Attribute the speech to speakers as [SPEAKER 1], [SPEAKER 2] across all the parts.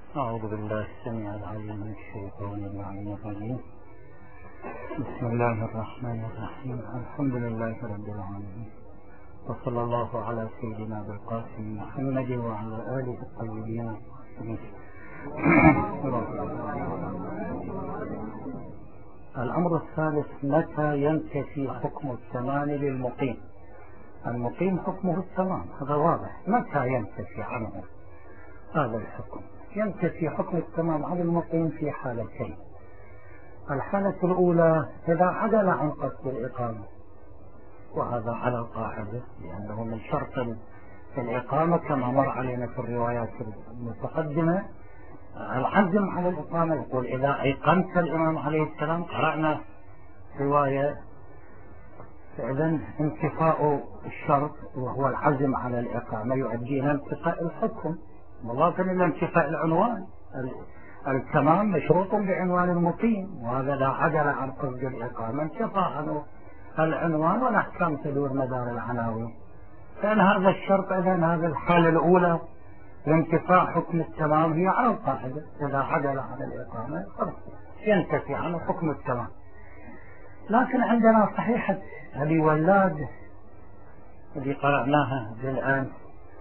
[SPEAKER 1] أعوذ بالله السميع العليم من الشيطان اللعين الرجيم. بسم الله الرحمن الرحيم. الحمد لله رب العالمين، وصلى الله على سيدنا بالقاسم محمد وعلى آله الطيبين الطاهرين. الأمر الثالث: متى ينتفي حكم التمام للمقيم؟ المقيم حكمه التمام، هذا واضح. متى ينتفي عنه هذا الحكم؟ ينتفي حكم التمام عن المقيم في حالتين. الحالة الأولى إذا عدل عن قصد الإقامة، وهذا على القاعدة، لأنه من شرط الإقامة كما مر علينا في الروايات المتقدمة العزم على الإقامة. يقول إذا أيقنت الإمام عليه السلام، قرأنا رواية، فإذا انتفاء الشرط وهو العزم على الإقامة يؤدي إلى انتفاء الحكم، مضافا إلى انتفاء العنوان. التمام مشروط بعنوان المقيم، وهذا لا عدل عن قصد الإقامة انتفى عنه العنوان والأحكام تدور مدار العناوين. فإن هذا الشرط، إذن هذه الحالة الأولى لانتفاء حكم التمام هي على القاعدة، إذا عدل عن الإقامة ينتفي عنه حكم التمام. لكن عندنا صحيحة أبي ولاد الذي قرأناها بالآن،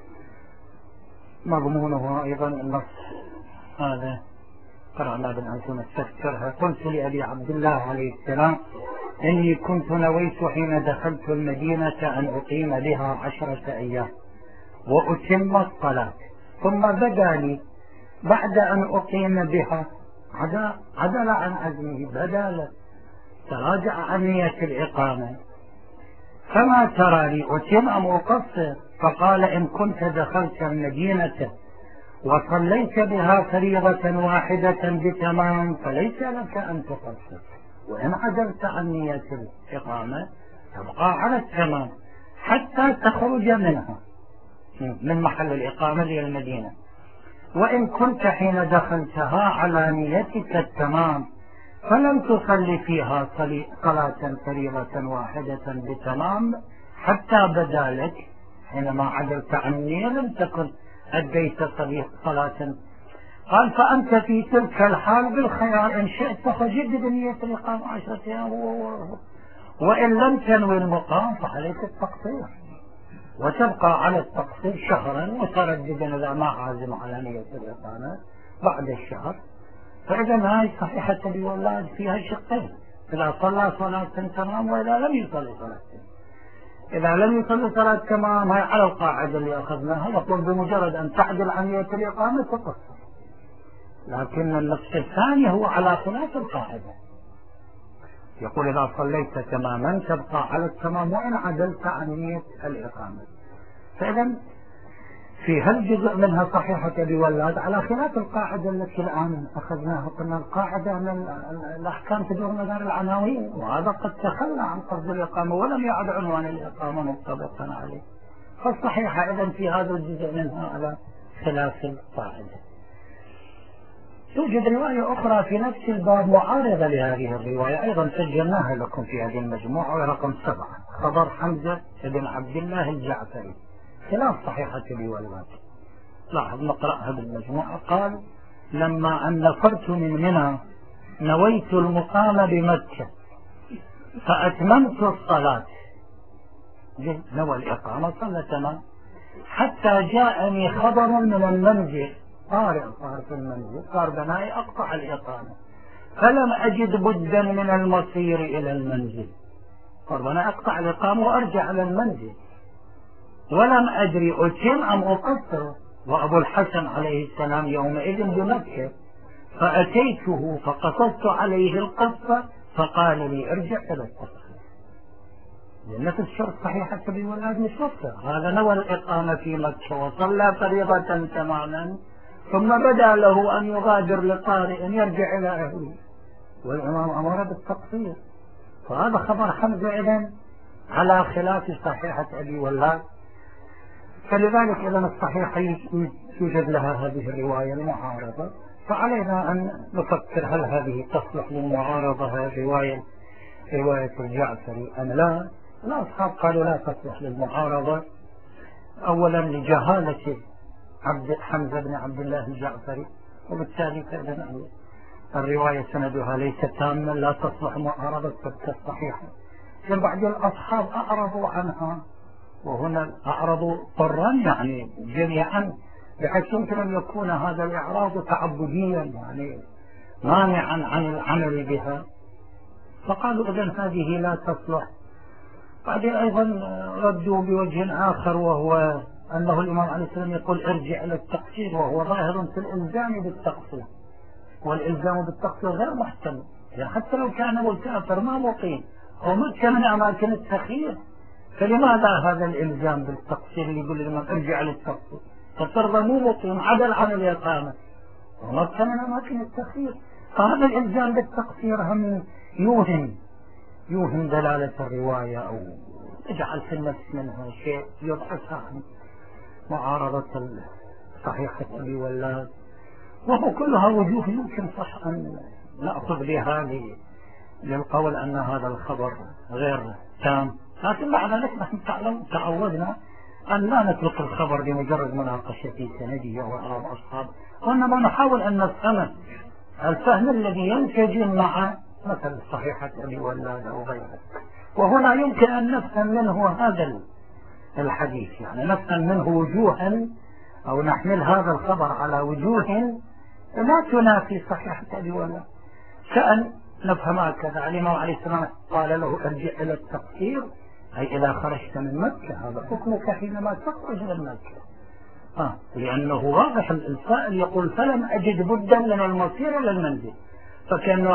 [SPEAKER 1] مضمونه أيضا النص هذا قرأنا بالأمس نستذكرها. قلت لأبي عبد الله عليه السلام: إني كنت نويت حين دخلت المدينة أن أقيم بها 10 أيام وأتم الصلاة، ثم بدا لي بعد أن أقيم بها عدل عن عزمه، بدا له تراجع عن نية الإقامة، فما ترى لي أتم أم أقصر؟ فقال: إن كنت دخلت المدينة وصليت بها فريضة واحدة بتمام فليس لك أن تقصر، وإن عدلت عن نية الإقامة تبقى على التمام حتى تخرج منها من محل الإقامة للمدينة. وإن كنت حين دخلتها على نيتك التمام فلم تصلي فيها صلاة فريضة واحدة بتمام حتى بدا لك حينما عدلت عن النية لم تكن أديت صلاة. قال: فأنت في تلك الحال بالخيار، إن شئت فجد بنية الإقامة 10 أيام، وإن لم تنوي المقام فعليك التقصير، وتبقى على التقصير شهرا مترددا إذا ما عازم على نية الإقامة بعد الشهر. فإذا هاي صحيحة أبي ولاد فيها شقين: إذا صلى صلاة تمام وإذا لم يصلي صلاة تمام. إذا لم يصلي صلاة تمام هاي على القاعدة اللي أخذناها، يقول بمجرد أن تعدل عن نية الإقامة تقصر. لكن النص الثاني هو على خلاف القاعدة، يقول إذا صليت تماما تبقى على التمام وإن عدلت عن نية الإقامة. فإذا في هالجزء منها صحيحة أبي ولاد على خلاف القاعدة التي الآن أخذناها. قلنا القاعدة أن الأحكام تدور مدار العناوين، وهذا قد تخلى عن قصد الإقامة ولم يعد عنوان الإقامة مطبقا عليه. فالصحيحة إذن في هذا الجزء منها على خلاف القاعدة. توجد رواية أخرى في نفس الباب معارضة لهذه الرواية، أيضا سجلناها لكم في هذه المجموعة، رقم 7، خبر حمزة بن عبد الله الجعفري خلاف صحيحة أبي ولاد. لاحظ نقرأها بالمجموعة. قال: لما أن نفرت من منى نويت المقام بمكة فأتممت الصلاة، نوى الإقامة صلى تمام، حتى جاءني خبر من المنزل، طارئ صار في المنزل، صار بنائي أقطع الإقامة، فلم أجد بدا من المصير إلى المنزل، صار بنائي أقطع الإقامة وأرجع إلى المنزل، ولم أدري أتم أم أقصر، وأبو الحسن عليه السلام يومئذ بمكة، فأتيته فقصصت عليه القصة فقال لي: ارجع إلى التقصير، لأن في الشرط صحيحة أبي ولاد مش مقصر. هذا نوى الإقامة في مكة وصلى فريضة تماما، ثم بدا له أن يغادر لطارئ يرجع إلى أهله، والإمام أمر بالتقصير. فهذا خبر حمزة إذن على خلاف صحيحة أبي ولاد. فلذلك إذن الصحيحة يوجد لها هذه الرواية المعارضة، فعلينا أن نفكر هل هذه تصلح للمعارضة رواية الجعفري أم لا. الأصحاب قالوا لا تصلح للمعارضة، أولا لجهالة حمزة بن عبد الله الجعفري، وبالتالي فإذا الرواية سندها ليس تاما لا تصلح معارضة الصحيحة. بعض الأصحاب أعرضوا عنها، وهنا أعرضوا طرا يعني جميعا، بحيث يمكن أن يكون هذا الإعراض تعبديا يعني مانعا عن العمل بها، فقالوا إذن هذه لا تصلح. بعدين أيضا ردوا بوجه آخر، وهو أنه الإمام عليه السلام يقول ارجع إلى التقصير، وهو ظاهر في الإلزام بالتقصير، والإلزام بالتقصير غير محتمل، يعني حتى لو كان مسافر ما مقيم أو مكة من أماكن التخيير، فلماذا هذا الإلزام بالتقصير اللي يقول الإمام ارجع للتقصير؟ فترضى مو مقيم عدل عن الإقامة ومكة من أماكن التخيير، فهذا الإلزام بالتقصير هم يوهم دلالة الرواية أو يجعل في النفس منها شيء يضعفها عن معارضة صحيحة أبي ولاد، وهو كلها وجوه يمكن صح أن نأخذ بها للقول أن هذا الخبر غير تام. لكن بعد ذلك نحن تعودنا أن لا نترك الخبر بمجرد مناقشة في سنده أو أعراض أصحاب، وإنما نحاول أن نفهمه الفهم الذي ينسجم مع مثل صحيحة أبي ولاد أو غيره. وهنا يمكن أن نفهم منه هذا الحديث، يعني نفهم منه وجوها أو نحمل هذا الخبر على وجوه لا تنافي صحيحة أبي ولاد. كأن نفهم هكذا الإمام عليه السلام قال له ارجع إلى التقصير، أي إذا خرجت من مكة، هذا حكمك حينما تخرج من مكة، لأنه واضح السائل يقول فلم أجد بدا من المصير إلى المنزل، فكأنه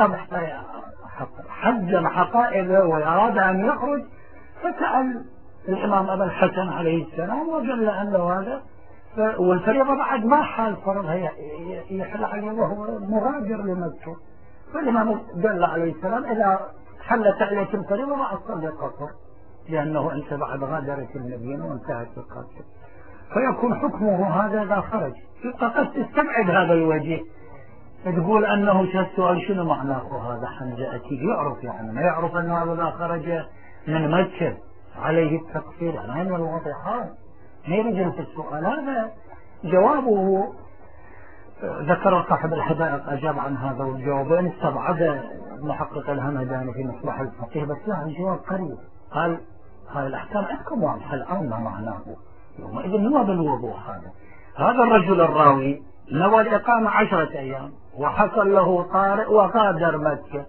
[SPEAKER 1] حجم حقائبه وأراد أن يخرج، فسأل الإمام أبا الحسن عليه السلام وجل أنه هذا، والفريضة بعد ما حال فرضها يحل عليه وهو مغادر لمكة، فالإمام دل عليه السلام إذا حلت عليك الفريضة ما أصلي قصر، لأنه أنت بعد غادرت المدينة وانتهت القصر، فيكون حكمه هذا إذا خرج. فقد تستبعد هذا الوجه، تقول أنه السؤال شنو معناه هذا؟ حمزة أكيد يعرف، يعني ما يعرف أنه هذا إذا خرج من مكة عليه التقصير، يعني من الواضحات ما يرجع في السؤال. هذا جوابه ذكر صاحب الحدائق أجاب عن هذا الجوابين، استبعد محقق الهمداني في مصباح الفقيه، بس لا الجواب قريب. قال هاي الأحكام عندكم واضحة الآن ما معناه، يومئذ هو بالوضوح. هذا الرجل الراوي نوى الإقامة 10 أيام وحصل له طارئ وغادر مكة،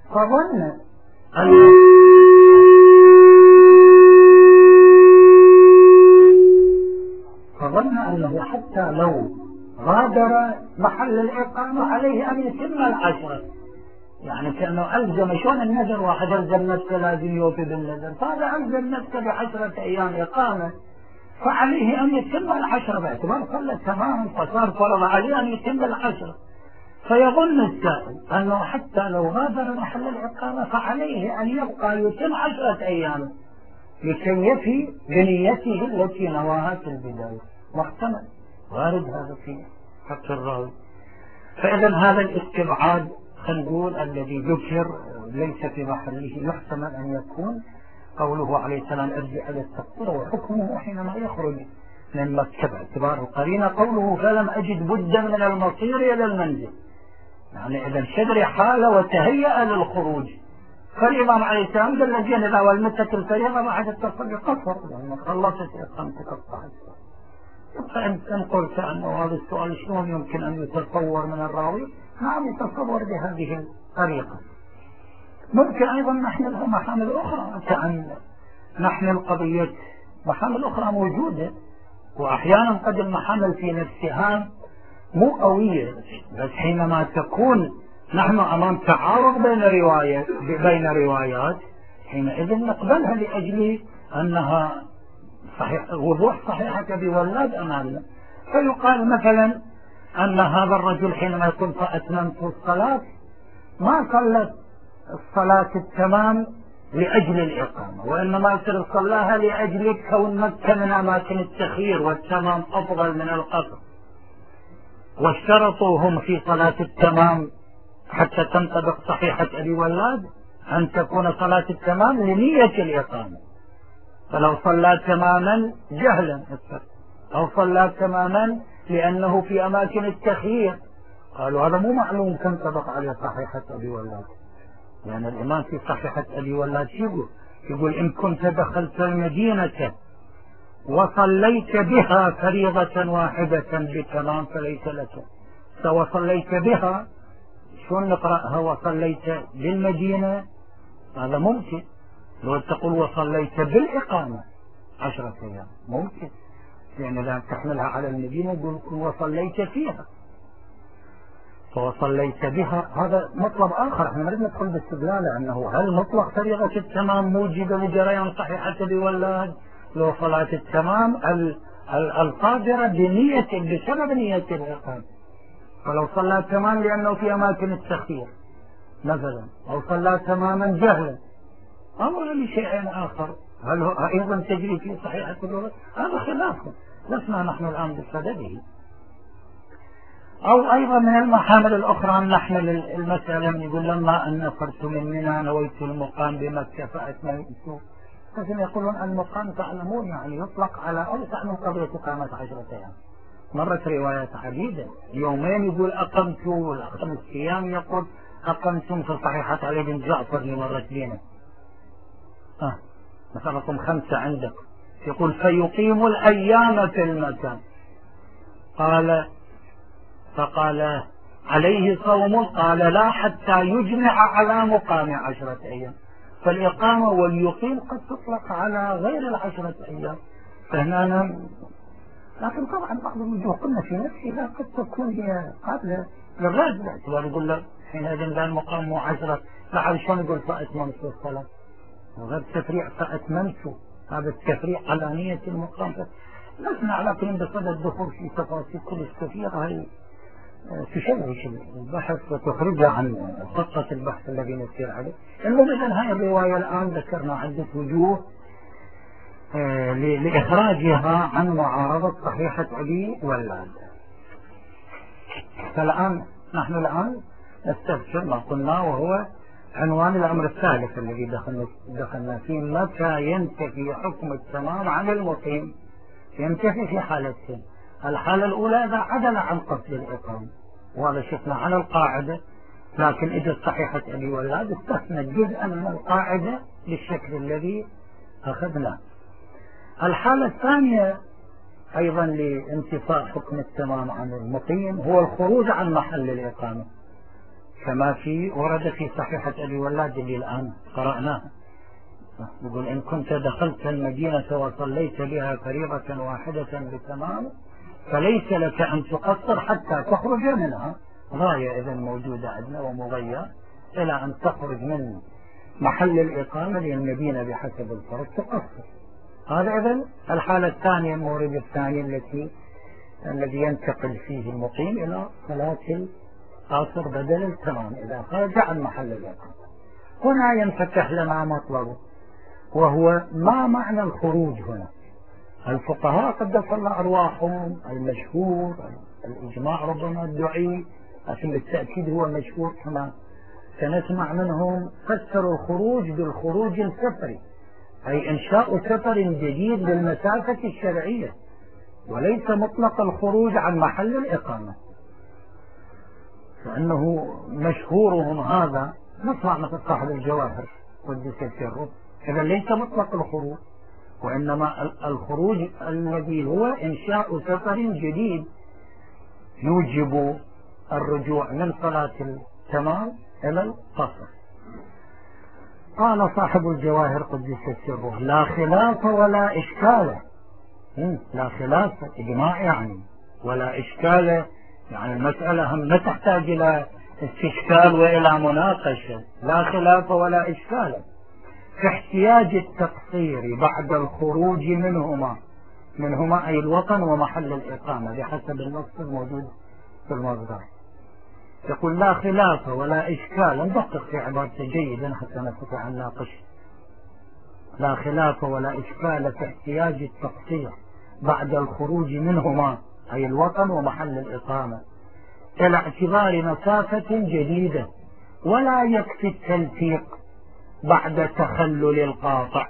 [SPEAKER 1] فظن أنه حتى لو غادر محل الإقامة عليه أن يتم 10، يعني كأنه ألزم، شلون النذر واحد ألزم نفسه لازم يوفي بالنذر، فهذا ألزم نفسه ب10 أيام إقامة، فعليه أن يتم 10 باعتبار صلى تماما، فصار فرض عليه أن يتم 10. فيظن السائل أنه حتى لو غادر محل الإقامة فعليه أن يبقى يتم 10 أيام لكي يفي بنيته التي نواها في البداية. محتمل وارد هذا في حق الراوي. فإذا هذا الاستبعاد خلينا نقول الذي ذكر ليس في محله، يحتمل أن يكون قوله عليه السلام ارجع إلى التقصير وحكمه حينما يخرج من مكة باعتبار القرينة، قوله فلم أجد بدا من المصير إلى المنزل، يعني إذا الشدر حال وتهيأ للخروج، فالإمام عليه السلام قال الذين إذا ولمتك الفريضة بعد التصل قصر، يعني خلصت إقامتك الصحيحة. فإن قلت أنه هذا السؤال شلون يمكن أن يتصور من الراوي؟ نعم يتصور بهذه الطريقة. ممكن أيضا نحملها محامل أخرى، كأن نحمل قضية محامل أخرى موجودة، وأحيانا قد المحامل في نفسها مو قوية، بس حينما تكون نحن أمام تعارض بين روايات حينئذ نقبلها لأجل أنها صحيح، وضوح صحيحة أبي ولاد أمامنا. فيقال مثلا أن هذا الرجل حينما يكون فأتممت الصلاة ما صلت الصلاة التمام لأجل الإقامة، وإنما يصير صلاها لأجل كون مكة من أماكن التخيير والتمام أفضل من القصر، واشترطوا هم في صلاة التمام حتى تنطبق صحيحة أبي ولاد أن تكون صلاة التمام لنية الإقامة، فلو صلى تماما جهلا أو صلى تماما لأنه في أماكن التخيير. قالوا هذا مو معلوم كم طبق عليه صحيحة أبي ولاد، لأن يعني الإمام في صحيحة أبي ولاد يقول إن كنت دخلت المدينة وصليت بها فريضة واحدة بتمام فليس لك. سواء صليت بها شلون نقرأها؟ وصليت بالمدينة هذا ممكن، لو تقول وصليت بالإقامة 10 أيام ممكن، يعني لا تحملها على المدينة يقول وصليت فيها. فوصليت بها هذا مطلب آخر، احنا نريد ندخل باستدلاله أنه هل مطلق فريضة التمام موجبة لجريان صحيحة بولاد لو صلاة التمام القادرة بسبب نية الإقامة. فلو صلى تمام لأنه في أماكن التخيير مثلا، أو صلى تماما جهلا أو لشيء آخر، هل هو أيضا تجري في صحيحة الولاد؟ هذا خلافه، لسنا نحن الآن بصدده. أو أيضا من المحامل الأخرى أن نحمل المسألة من يقول لما أن نفرت من منى نويت المقام بمكة فأتممت. لكن يقولون المقام تعلمون يعني يطلق على أوسع من قضية إقامة 10 أيام. مرت روايات عديدة، يومين يقول أقمت، والخمس أيام يقول أقمتم، في صحيحة علي بن جعفر اللي مرت بينا مثلكم 5 عندك، يقول فيقيم الأيام في المكان. فقال عليه صوم؟ قال لا حتى يجمع على مقام 10 أيام. فالإقامة واليقيم قد تطلق على غير 10 أيام. فهنا لكن طبعا بعض الوجوه قلنا في نفسها قد تكون هي قابلة للرد، باعتبار يقول لك حينئذ ذا المقام مو 10، فعل شلون يقول فأتممت الصلاة؟ وغير تفريع فأتممت، هذا التفريع على نية المقام. لسنا على كل بصدد الدخول في تفاصيل كلش كثيرة هي تشوش البحث وتخرجها عن خطة البحث الذي نسير عليه. المهم إذن هاي الرواية الآن ذكرنا عدة وجوه لإخراجها عن معارضة صحيحة أبي ولاد. فالآن نحن الآن نستفسر ما قلنا، وهو عنوان الأمر الثالث الذي دخلنا فيه: متى ينتفي حكم التمام عن المقيم؟ ينتفي في حالتين. الحالة الأولى إذا عدل عن قصد الإقامة، وهذا شفنا على القاعدة، لكن إذا صحيحة أبي ولاد استثنى جزءا من القاعدة بالشكل الذي أخذناه. الحالة الثانية أيضا لانتفاء حكم التمام عن المقيم هو الخروج عن محل الإقامة، كما ورد في صحيحة أبي ولاد اللي الآن قرأناها. يقول إن كنت دخلت المدينة وصليت بها فريضة واحدة بتمام فليس لك أن تقصر حتى تخرج منها. غاية إذن موجودة عندنا ومغير إلى أن تخرج من محل الإقامة للمدينة بحسب الفرض تقصر. هذا إذن الحالة الثانية، المورد الثاني الذي ينتقل فيه المقيم إلى صلاة القاصر بدل التمام إذا خرج عن محل الإقامة. هنا ينفتح لنا مطلب، وهو ما معنى الخروج هنا؟ الفقهاء قدس الله أرواحهم المشهور، الإجماع ربما الدعي، لكن بالتأكيد هو مشهور كما سنسمع منهم، فسروا الخروج بالخروج السفري، أي إنشاء سفر جديد للمسافة الشرعية، وليس مطلق الخروج عن محل الإقامة، فإنه مشهورهم هذا. نسمع مثل صاحب الجواهر قدس سره، إذا ليس مطلق الخروج، وإنما الخروج الذي هو إنشاء سفر جديد يوجب الرجوع من صلاة التمام إلى القصر. قال صاحب الجواهر قدس سره: لا خلاف ولا إشكال. لا خلاف إجماع يعني، ولا إشكال يعني المسألة هم لا تحتاج إلى استشكال وإلى مناقشة. لا خلاف ولا إشكال في احتياج التقصير بعد الخروج منهما أي الوطن ومحل الإقامة بحسب النص الموجود في المصدر. يقول لا خلاف ولا إشكال، ندقق في عبارته جيدا حتى نستطيع أن نناقش. لا خلاف ولا إشكال في احتياج التقصير بعد الخروج منهما أي الوطن ومحل الإقامة إلى اعتبار مسافة جديدة، ولا يكفي التلفيق بعد تخلل القاطع.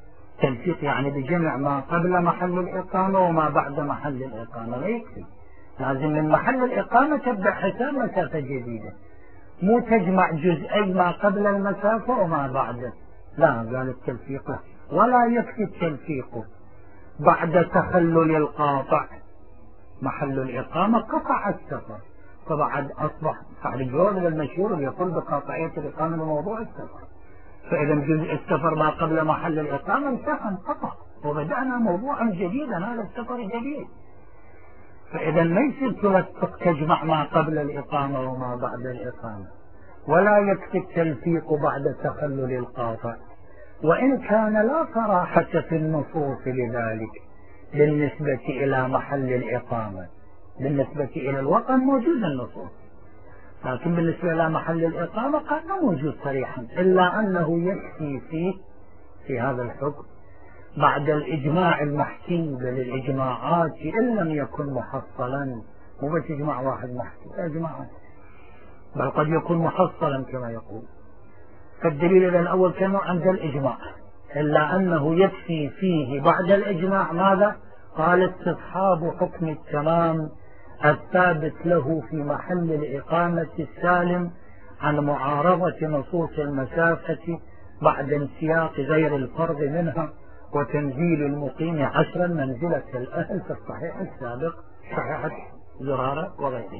[SPEAKER 1] تلفيق يعني بجمع ما قبل محل الإقامة وما بعد محل الإقامة لا يكفي، لازم من محل الإقامة تبدأ حساب مسافة جديدة، مو تجمع جزئي ما قبل المسافة وما بعده. لا، قال التلفيق لا، ولا يكفي التلفيق بعد تخلل القاطع. محل الإقامة قطع السفر، فبعد أصبح صاحب الجواز المشهور يقول بقاطعية الإقامة لموضوع السفر، فإذا جزء السفر ما قبل محل الإقامة انتهى انقطع، وبدأنا موضوعا جديدا، هذا السفر جديد. فإذا ما يصير تلفق تجمع ما قبل الإقامة وما بعد الإقامة، ولا يكفي التلفيق بعد تخلل القاطع، وإن كان لا صراحة في النصوص لذلك بالنسبة إلى محل الإقامة. بالنسبة إلى الوطن موجود النصوص، لكن بالنسبة إلى محل الإقامة قد موجود صريحا، إلا أنه يكفي فيه في هذا الحكم بعد الإجماع المحكي، بل الإجماعات إن لم يكن محصلا، مو بس إجماع واحد محكي، إجماعات بل قد يكون محصلا كما يقول. فالدليل إلى الأول كان عند الإجماع، إلا أنه يكفي فيه بعد الإجماع ماذا؟ قال استصحاب حكم التمام الثابت له في محل الإقامة السالم عن معارضة نصوص المسافة بعد انسياق غير الفرض منها وتنزيل المقيم 10 منزلة الأهل في الصحيح السابق، صحيحة زرارة وغيره.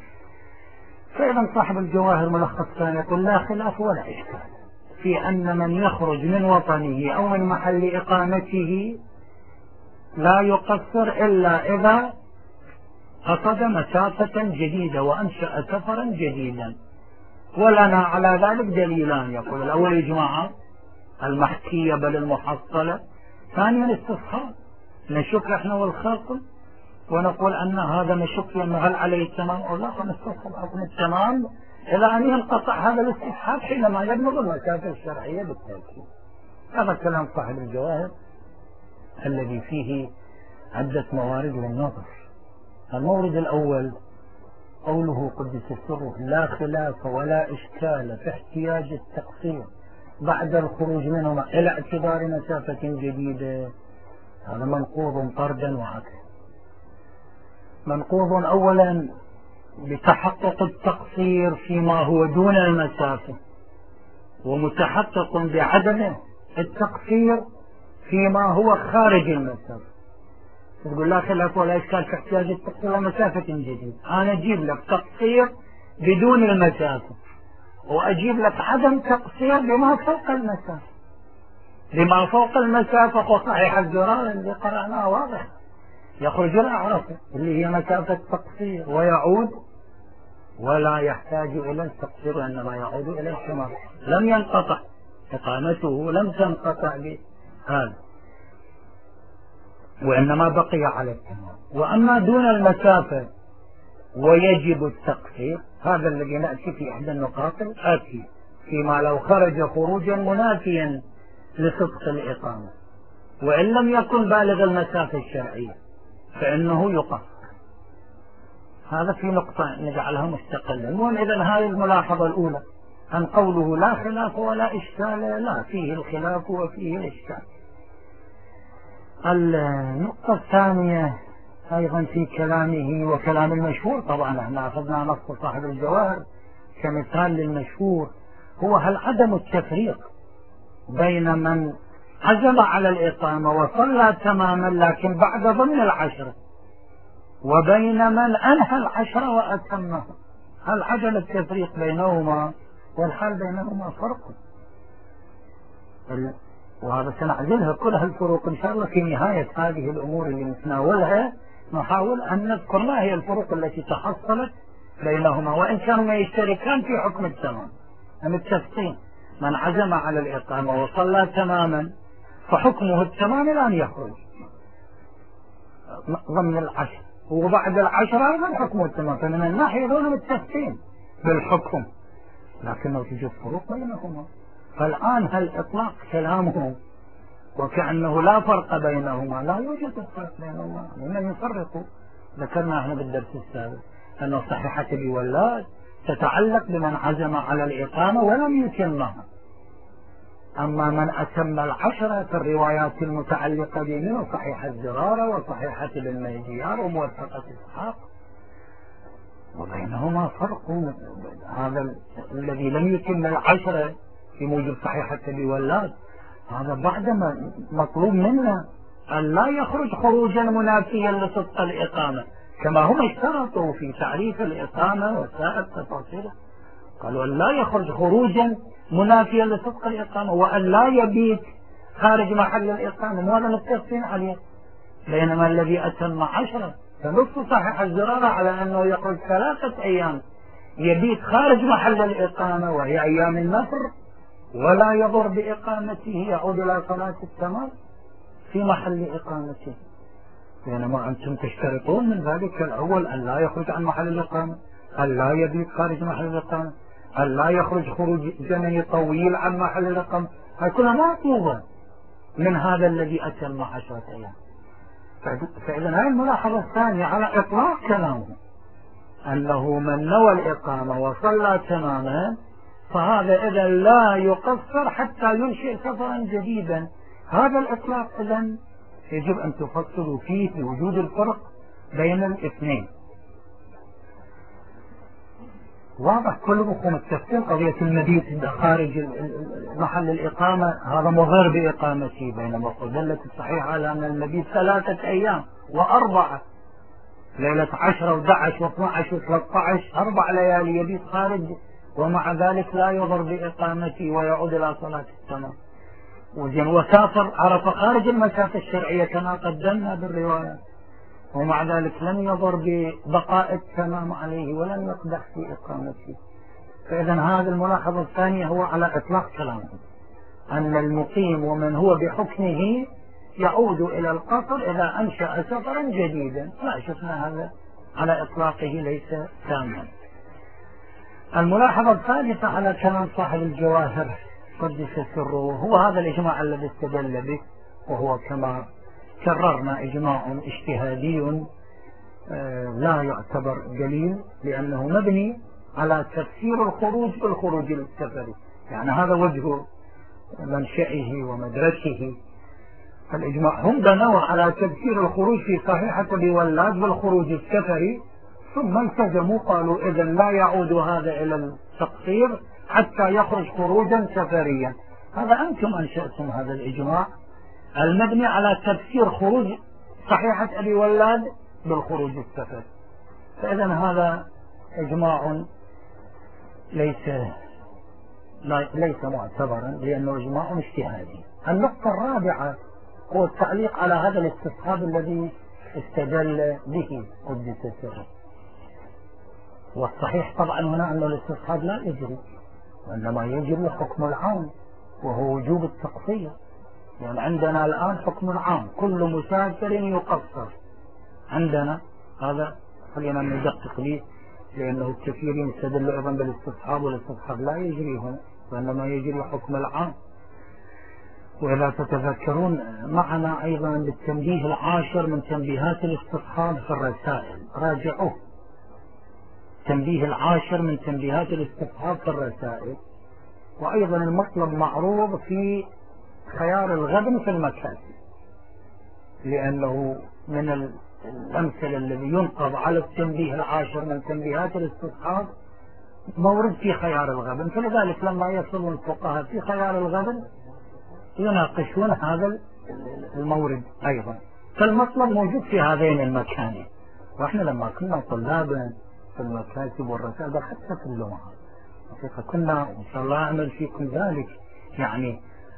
[SPEAKER 1] فإذا صاحب الجواهر ملخص كان يقول لا خلاف ولا إشكال في أن من يخرج من وطنه أو من محل إقامته لا يقصر إلا إذا قصد مسافة جديدة وأنشأ سفرا جديدا. ولنا على ذلك دليلان، يقول الأول إجماع المحكية بل المحصلة، ثانيا الاستصحاب، نشك احنا والخلق ونقول أن هذا نشك أنه هل عليه التمام أو لا، فنستصحب حكم التمام إلى أن ينقطع هذا الاستصحاب حينما يبلغ المسافة الشرعية بالتأكيد. هذا كلام صاحب الجواهر الذي فيه عدة موارد للنظر. المورد الأول قوله قدس سره لا خلاف ولا إشكال في احتياج التقصير بعد الخروج منهما إلى اعتبار مسافة جديدة. هذا منقوض طردا وعكسا. منقوض أولا بتحقق التقصير فيما هو دون المسافة، ومتحقق بعدم التقصير فيما هو خارج المسافة. تقول لا خلاف ولا إشكال في احتياج التقصير لمسافة جديدة، أنا أجيب لك تقصير بدون المسافة، وأجيب لك عدم تقصير بما فوق المسافة. بما فوق المسافة وصحيح الزرار اللي قرأناه واضح، يخرج الأعرف اللي هي مسافة تقصير ويعود ولا يحتاج إلى التقصير، إنما يعود إلى الشمال، لم ينقطع إقامته، لم تنقطع بهذا، وإنما بقي على التمام. وأما دون المسافة ويجب التقصير، هذا الذي نأتي في إحدى النقاط الآتية فيما لو خرج خروجا منافيا لصدق الإقامة وإن لم يكن بالغ المسافة الشرعية فإنه يقصر. هذا في نقطة نجعلها مستقلة. المهم إذن هذه الملاحظة الأولى أن قوله لا خلاف ولا إشكال، لا، فيه الخلاف وفيه الإشكال. النقطة الثانية أيضا في كلامه وكلام المشهور، طبعا احنا أخذنا نص صاحب الجواهر كمثال للمشهور، هو هل عدم التفريق بين من عزم على الإقامة وصلى تماما لكن بعد ضمن العشرة، وبين من أنهى العشرة وأتمها، هل عدم التفريق بينهما والحال بينهما فرق؟ وهذا سنعزلها كلها الفروق إن شاء الله في نهاية هذه الأمور اللي نتناولها، نحاول أن نذكر ما هي الفروق التي تحصلت بينهما، وإن كانوا يشتركان في حكم التمام متفقين. من عزم على الإقامة وصلى تماما فحكمه التمام الآن يخرج ضمن العشر، وبعد العشرة أيضا حكمه التمام، فمن الناحية دول متفقين بالحكم، لكنه توجد فروق بينهما. فالآن هل إطلاق كلامه وكأنه لا فرق بينهما؟ لا يوجد فرق بينهما، لمن يفرقوا. ذكرنا احنا بالدرس السابق أن صحيحة الولاد تتعلق بمن عزم على الإقامة ولم يتمها، أما من أتم العشرة في الروايات المتعلقة بمنه صحيحة الزرارة وصحيحة ابن مهديار وموثقة إسحاق وبينهما فرق. هذا الذي لم يتم العشرة في موجب صحيحة الولاد، هذا بعدما مطلوب منا أن لا يخرج خروجا منافيا لصدق الإقامة، كما هم اشترطوا في تعريف الإقامة وسائر تفاصيله، قالوا أن لا يخرج خروجا منافيا لصدق الإقامة، وأن لا يبيت خارج محل الإقامة، وهذا متفقين عليه. بينما الذي أتم 10 فنص صحيح الزرارة على أنه يخرج 3 أيام يبيت خارج محل الإقامة وهي أيام النفر، ولا يضر بإقامته، يعود إلى صلاة التمام في محل إقامته. بينما أنتم تشترطون من ذلك الأول أن لا يخرج عن محل الإقامة، أن لا يبيت خارج محل الإقامة، أن لا يخرج خروج زمني طويل عن محل الإقامة، هذه كلها مطلوبة من هذا الذي أتم 10 أيام. فإذا هذه الملاحظة الثانية على إطلاق كلامه أنه من نوى الإقامة وصلى تماما فهذا إذا لا يقصر حتى ينشئ سفرا جديدا. هذا الإطلاق إذا يجب أن تفصلوا فيه بوجود الفرق بين الاثنين. واضح كلكم متفقين قضية المبيت خارج محل الإقامة هذا مضر بإقامته، بينما دلت الصحيح على أن المبيت 3 أيام و4 ليلة 10 و11 و12 و13 4 ليالي يبيت خارج، ومع ذلك لا يضر بإقامته ويعود إلى صلاة التمام. وسافر عرف خارج المسافة الشرعية كما قدمنا بالرواية، ومع ذلك لم يضر ببقاء التمام عليه ولم يقدح في إقامته. فإذا هذه الملاحظة الثانية هو على إطلاق كلامه أن المقيم ومن هو بحكمه يعود إلى القصر إذا أنشأ سفرا جديدا. لا شفنا هذا على إطلاقه ليس تاما. الملاحظة الثالثة على كلام صاحب الجواهر قدس سره هو هذا الإجماع الذي استدل به، وهو كما كررنا إجماع اجتهادي لا يعتبر دليل، لأنه مبني على تفسير الخروج بالخروج السفري، يعني هذا وجه منشئه ومدرسه. فالإجماع هم بنوا على تفسير الخروج في صحيحة بولاد بالخروج السفري، ثم التزموا قالوا إذا لا يعود هذا إلى التقصير حتى يخرج خروجا سفريا. هذا أنتم أنشأتم هذا الإجماع المبني على تفسير خروج صحيحة أبي ولاد بالخروج السفري. فإذا هذا إجماع ليس معتبرا لأنه إجماع اجتهادي. النقطة الرابعة هو التعليق على هذا الاستصحاب الذي استدل به قدس سره. والصحيح طبعا هنا أن الاستصحاب لا يجري، وإنما يجري حكم العام وهو وجوب التقصير. يعني عندنا الآن حكم العام كل مسافر يقصر عندنا، هذا خلينا ندقق به لأنه الكثير يستدل أيضا بالاستصحاب، والاستصحاب لا يجري هنا وإنما يجري حكم العام. وإذا تتذكرون معنا أيضا بالتنبيه العاشر من تنبيهات الاستصحاب في الرسائل، راجعوه، تنبيه العاشر من تنبيهات الاستصحاب في الرسائل. وأيضا المطلب معروض في خيار الغبن في المكاسب، لأنه من الأمثلة الذي ينقض على التنبيه العاشر من تنبيهات الاستصحاب مورد في خيار الغبن، فلذلك لما يصل الفقهاء في خيار الغبن يناقشون هذا المورد أيضا. فالمطلب موجود في هذين المكانين. وإحنا لما كنا طلابا في المكاتب والرسائل حتى في اللغة كنا إن شاء الله أعمل فيكم ذلك، يعني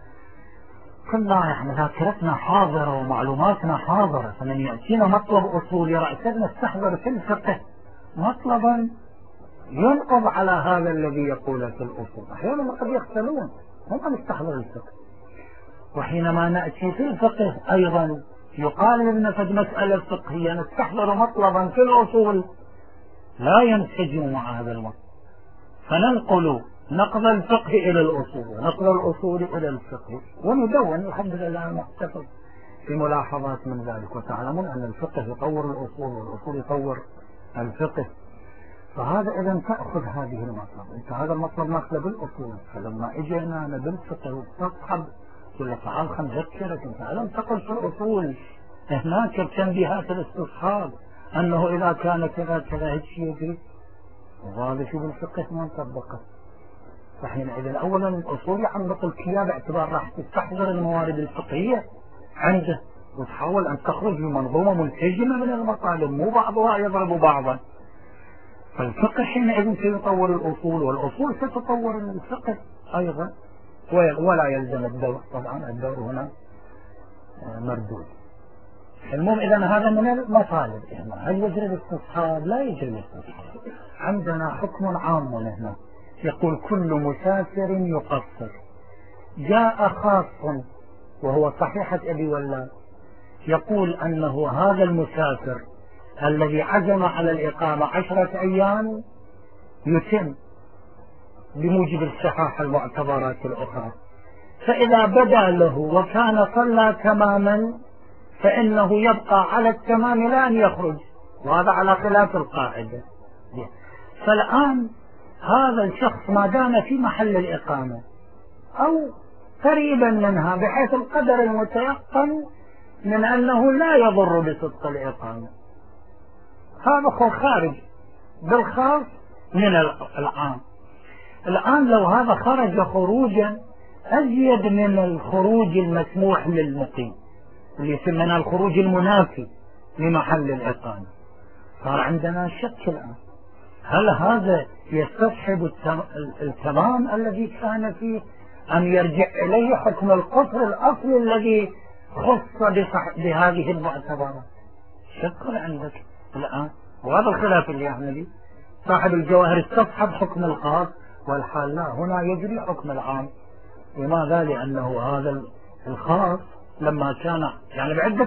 [SPEAKER 1] كنا ذاكرتنا حاضرة ومعلوماتنا حاضرة، فمن يأتينا مطلب أصولي رأسنا نستحضر في الفقه مطلبا ينقض على هذا الذي يقول في الأصول. أحيانا قد يختلون هم نستحضر الفقه، وحينما نأتي في الفقه أيضا يقال لنا في مسألة فقهية نستحضر مطلبا في الأصول لا ينسجم مع هذا المطلب، فننقل نقض الفقه إلى الأصول ونقض الأصول إلى الفقه، وندون الحمد لله محتفظ بملاحظات من ذلك. وتعلمون أن الفقه يطور الأصول والأصول يطور الفقه. فهذا إذا تأخذ هذه المطلب، أنت هذا المطلب مطلب الأصول، فلما إجينا بالفقه وتصحب تقول تعال خلينا نذكرك أنت لم تقل في الأصول هناك بتنبيهات الاستصحاب أنه إذا كان كذا كذا هيك يجري، وهذا شو بالفقه ما نطبقه. فحينئذ أولا الأصول يعمق الكياب باعتبار راح تستحضر الموارد الفقهية عنده وتحاول أن تخرج بمنظومة ملتزمة من المطالب، مو بعضها يضرب بعضا. فالفقه حينئذ سيطور الأصول، والأصول ستطور الفقه أيضا، ولا يلزم الدور. طبعا الدور هنا مردود. المهم إذا هذا من المطالب. هل يجري الاستصحاب؟ لا يجري الاستصحاب. عندنا حكم عام هنا يقول كل مسافر يقصر. جاء خاص وهو صحيحة أبي ولا يقول أنه هذا المسافر الذي عزم على الإقامة 10 أيام يتم بموجب الصحاح المعتبرات الأخرى، فإذا بدا له وكان صلى تماما فإنه يبقى على التمام لا أن يخرج، وهذا على خلاف القاعدة. فالآن هذا الشخص ما دام في محل الإقامة أو قريبا منها بحيث القدر المتيقن من أنه لا يضر بصدق الإقامة، هذا خارج بالخاص من العام. الآن لو هذا خرج خروجا أزيد من الخروج المسموح للمقيم اللي يسمى الخروج المنافي لمحل الإقامة، صار عندنا شك الآن هل هذا يستصحب التمام الذي كان فيه أم يرجع إليه حكم القصر الأصلي الذي خص بهذه المعتبرات؟ شك عندك الآن، وهذا الخلاف اللي يعني صاحب الجواهر استصحب حكم الخاص والحال لا، هنا يجري حكم العام. لماذا؟ لأنه هذا الخاص لما كان يعني بعدة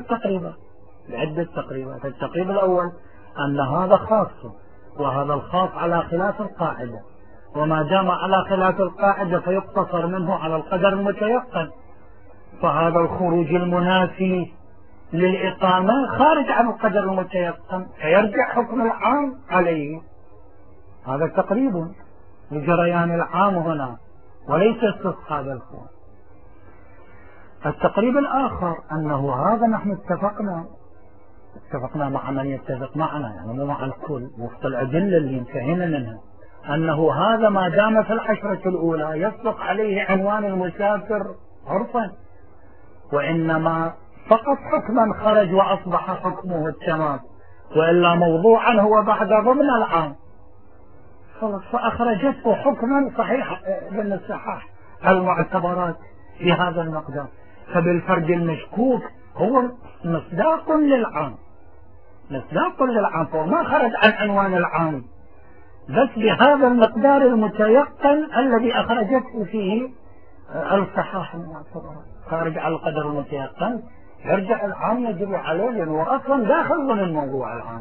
[SPEAKER 1] تقريبات. التقريب الأول أن هذا خاص وهذا الخاص على خلاف القاعدة، وما دام على خلاف القاعدة فيقتصر منه على القدر المتيقن، فهذا الخروج المنافي للإقامة خارج عن القدر المتيقن فيرجع حكم العام عليه. هذا تقريب لجريان العام هنا وليس استصحاب الخاص. التقريب الآخر أنه هذا نحن اتفقنا مع من يتفق معنا، يعني مو مع الكل وفق الأدلة اللي انتهينا منها، أنه هذا ما دام في 10 الأولى يصدق عليه عنوان المسافر عرفا، وإنما فقط حكما خرج وأصبح حكمه التمام، وإلا موضوعا هو بعد ضمن العام خلص، فأخرجته حكما صحيح من الصحاح المعتبرات في هذا المقدار. فبالفرد المشكوك هو مصداق للعام، فما خرج عن عنوان العام بس بهذا المقدار المتيقن الذي أخرجته فيه الصحاح المعتبرات، خارج على القدر المتيقن يرجع العام يجري عليه لأنه أصلا داخل ضمن الموضوع العام.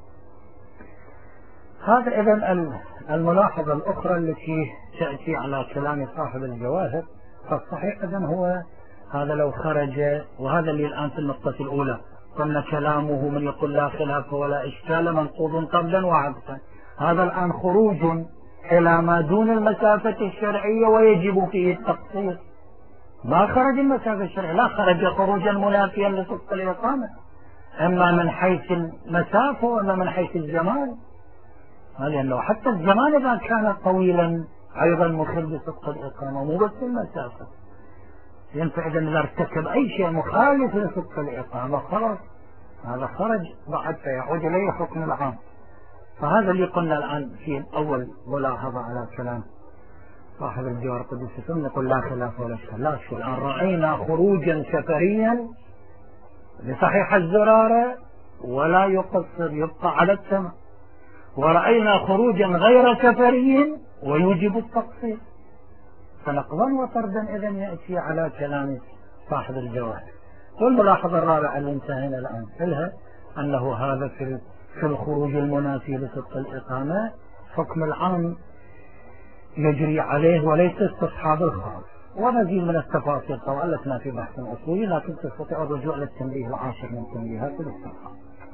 [SPEAKER 1] هذا إذن الملاحظة الأخرى التي تأتي على كلام صاحب الجواهر. فالصحيح إذن هو هذا لو خرج، وهذا اللي الآن في النقطة الأولى قلنا كلامه من يقول لا خلاف ولا إشكال منقوض قبلا وعقدا. هذا الآن خروج إلى ما دون المسافة الشرعية ويجب فيه التقصير، ما خرج المسافة الشرعية، لا خرج خروجا منافيا لصدق الإقامة، إما من حيث المسافة وإما من حيث الزمان، لأنه حتى الزمان إذا كان طويلا أيضا مخل بصدق الإقامة مو بس المسافة. ينفع إذا ارتكب أي شيء مخالف لصدق الإقامة خلاص هذا خرج بعد فيعود إليه حكم العام. فهذا اللي قلنا الآن في أول ملاحظة على كلام صاحب الجوار قدس نقول لا خلاف ولا إشكال. لا شيء، الآن رأينا خروجا سفريا لصحيح الزرارة ولا يقصر يبقى على التمام، ورأينا خروجا غير سفري ويوجب التقصير، فنقضا وطردا إذن يأتي على كلام صاحب الجواهر. والملاحظة الرابعة اللي انتهينا الآن لها أنه هذا في الخروج المنافي لصدق الإقامة حكم العام يجري عليه وليس استصحاب الخاص. ومزيد من التفاصيل طوالتنا في بحث أصولي، لكن تستطيع الرجوع للتنبيه العاشر من تنبيهات الاستقامة.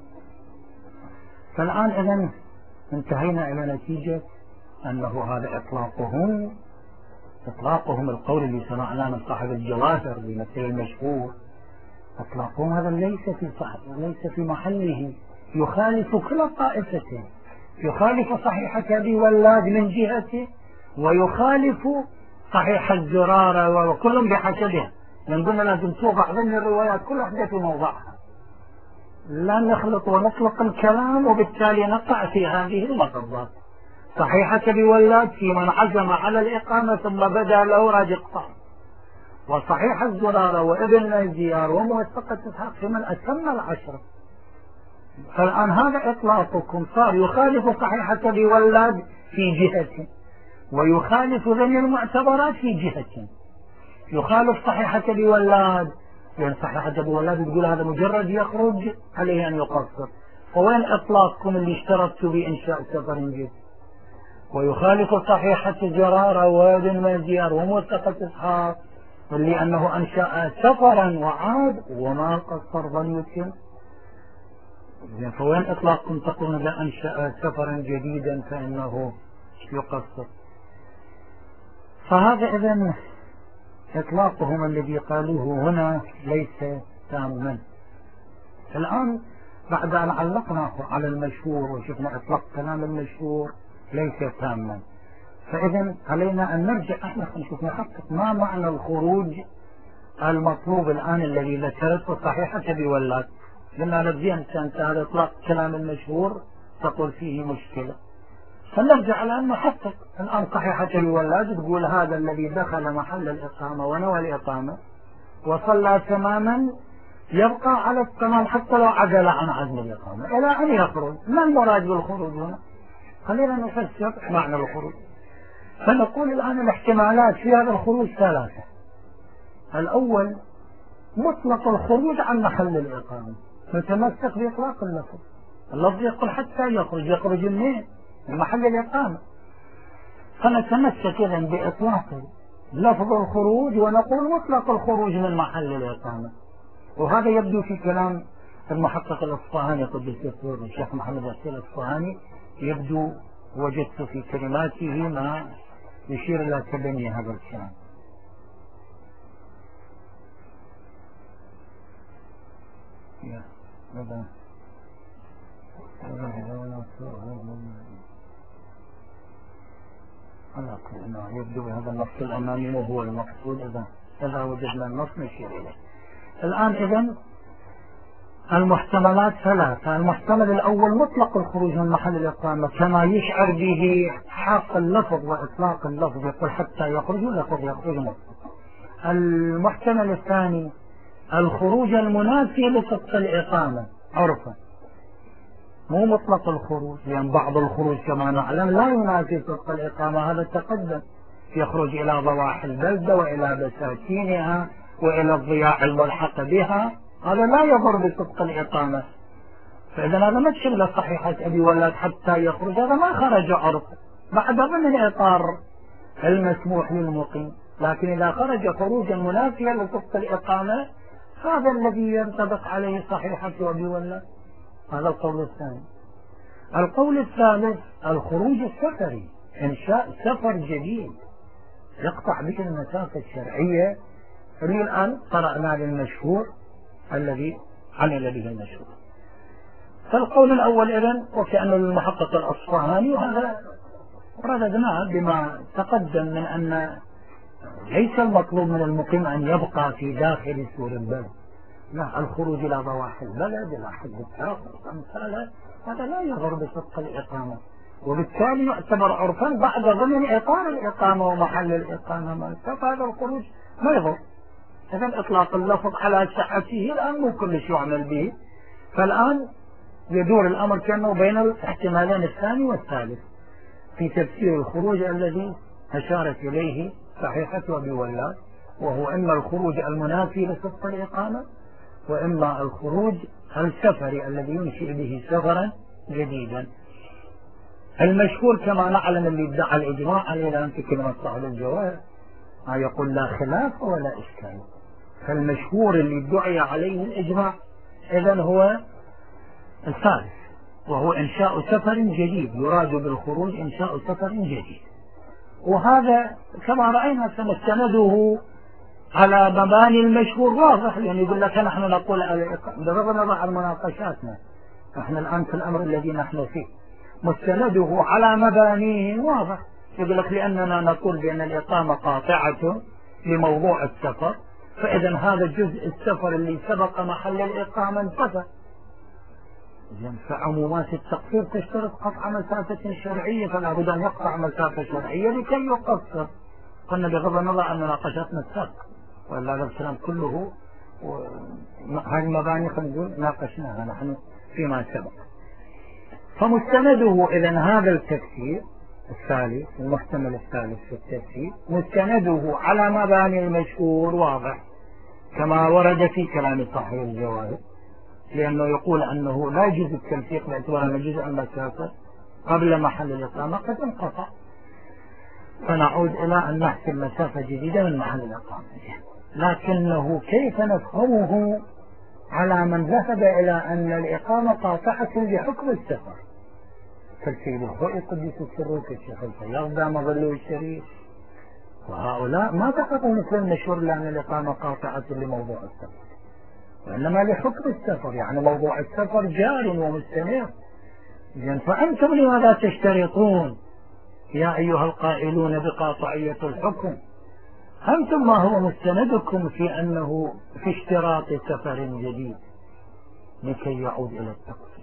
[SPEAKER 1] فالآن إذن انتهينا إلى نتيجة أنه هذا إطلاقهم القول اللي سمعناه من صاحب الجواهر بمثل المشهور، إطلاقهم هذا ليس في محله، يخالف كل الطائفتين، يخالف صحيحة أبي ولاد من جهته، ويخالف صحيح الزرارة، وكل بحسبها، لأن قلنا لازم توضع ضمن الروايات كل واحدة في موضعها، لا نخلط ونطلق الكلام وبالتالي نقع في هذه المطبات. صحيحة أبي ولاد في من عزم على الإقامة ثم بدا له راجع قطع، وصحيح الزرارة وابن الزيار وموثقة إسحاق في من أتم العشرة. فالآن هذا إطلاقكم صار يخالف صحيحة أبي ولاد في جهة، ويخالف ذني المعتبرات في جهة. يخالف صحيحة أبي ولاد، لأن صحيحة أبي ولاد تقول هذا مجرد يخرج عليه أن يقصر، فوين إطلاقكم اللي اشترطتوا بإنشاء سفر جديد؟ ويخالف صحيحة زرارة وابن مزيار وموثقة إسحاق واللي أنه أنشأ سفرا وعاد وما قصر ظن يتم. فوين إطلاقكم تقولون إذا أنشأ سفرا جديدا فإنه يقصر؟ فهذا إذن إطلاقهم الذي قالوه هنا ليس تاما. الآن بعد أن علقناه على المشهور وشفنا إطلاق كلام المشهور ليس تاما، فإذا علينا أن نرجع احنا نشوف نحقق ما معنى الخروج المطلوب الآن الذي ذكرته صحيحة أبي ولاد. لما نبدأ أنت هذا إطلاق كلام المشهور تقول فيه مشكلة، فنرجع على أن نحقق الآن صحيحة أبي ولاد تقول هذا الذي دخل محل الإقامة ونوى الإقامة وصلى تماما يبقى على التمام حتى لو عدل عن عزم الإقامة إلى أن يخرج. ما المراد بالخروج هنا؟ خلينا نفسر معنى الخروج. فنقول الآن الاحتمالات في هذا الخروج ثلاثة. الأول مطلق الخروج عن محل الإقامة، نتمسك بإطلاق اللفظ. اللفظ يقول حتى يخرج، يخرج منين؟ من محل الإقامة. فنتمسك إذن بإطلاق لفظ الخروج ونقول مطلق الخروج من محل الإقامة. وهذا يبدو في كلام المحقق الأصفهاني قدس سره الشيخ محمد عسير الأصفهاني، يبدو وجدت في كلماته ما يشير إلى تبني هذا الكلام. يبدو بهذا النص الأمامي وهو المقصود. إذا وجدنا النص نشير إليه. الآن إذن المحتملات ثلاثة. المحتمل الأول مطلق الخروج من محل الإقامة كما يشعر به حق اللفظ وإطلاق اللفظ، يقول حتى يخرج لفظ يخرج مطلق. المحتمل الثاني الخروج المنافي لصدق الإقامة عرفا، مو مطلق الخروج، لأن بعض الخروج كما نعلم لا ينافي صدق الإقامة، هذا تقدم، يخرج إلى ضواحي البلدة وإلى بساتينها وإلى الضياع الملحق بها، هذا لا يضر بصدق الإقامة. فإذا هذا ما تشمل صحيحة أبي ولاد حتى يخرج، هذا ما خرج عرف بعد ضمن إطار المسموح للمقيم. لكن إذا خرج خروجا منافيا لصدق الإقامة هذا الذي ينطبق عليه صحيحة أبي ولاد. هذا القول الثاني. القول الثالث الخروج السفري، إنشاء سفر جديد يقطع به المسافة الشرعية اللي الآن قرأنا للمشهور الذي عمل به المشهور. فالقول الأول إذن وكأنه المحقق الأصفهاني، وهذا رددناه بما تقدم من أن ليس المطلوب من المقيم أن يبقى في داخل سور البلد، لا، الخروج إلى ضواحي البلد إلى حد الطرق أمثاله هذا لا يضر بصدق الإقامة، وبالتالي يعتبر عرفا بعد ضمن إطار الإقامة ومحل الإقامة ما هذا الخروج ما يضر. إذن إطلاق اللفظ على صحته الآن مو كل شيء يعمل به. فالآن يدور الأمر كأنه بين الاحتمالين الثاني والثالث في تفسير الخروج الذي أشارت إليه صحيحة أبي ولاد، وهو إما الخروج المنافي لصدق الإقامة وإما الخروج السفري الذي ينشئ به سفرا جديدا. المشهور كما نعلم اللي ادعى الإجماع عليه الآن في كلمة صاحب الجواب يقول لا خلاف ولا إشكال. فالمشهور اللي ادعي عليه الإجماع إذن هو الثالث، وهو إنشاء سفر جديد، يراد بالخروج إنشاء سفر جديد. وهذا كما رأينا سنستنده على مباني المشهور واضح، يعني يقول لك نحن نقول بغض النظر عن مناقشاتنا، نحن الآن في الأمر الذي نحن فيه مستنده على مبانيه واضح. يقول لك لأننا نقول بأن الإقامة قاطعة لموضوع السفر، فإذا هذا جزء السفر اللي سبق محل الإقامة انتفى. فعمومات التقصير تشترط قطع مسافة شرعية، فلا بد أن يقطع مسافة شرعية لكي يقصر. قلنا بغض النظر أن مناقشتنا السابق ولا هذا الكلام كله هذه المباني خلينا نقول ناقشناها نحن فيما سبق. فمستنده إذن هذا التفسير الثالث المحتمل الثالث في التفسير مستنده على مباني المشهور واضح كما ورد في كلام صاحب الجواهر، لأنه يقول أنه لا يجوز التلفيق باعتبار أن جزء المسافة قبل محل الإقامة قد انقطع، فنعود إلى أن نحسب مسافة جديدة من محل الإقامة. لكنه كيف نفهمه على من ذهب إلى أن الإقامة قاطعة لحكم السفر كالسيد الخوئي قدس سره، كالشيخ الفياض دام ظله الشريف، وهؤلاء ما ذكروا مثل المشهور لأن الإقامة قاطعة لموضوع السفر، وإنما لحكم السفر، يعني موضوع السفر جار ومستمر. فأنتم لماذا تشترطون يا أيها القائلون بقاطعية الحكم؟ أنتم ما هو مستندكم في أنه في اشتراط سفر جديد لكي يعود إلى التقصير؟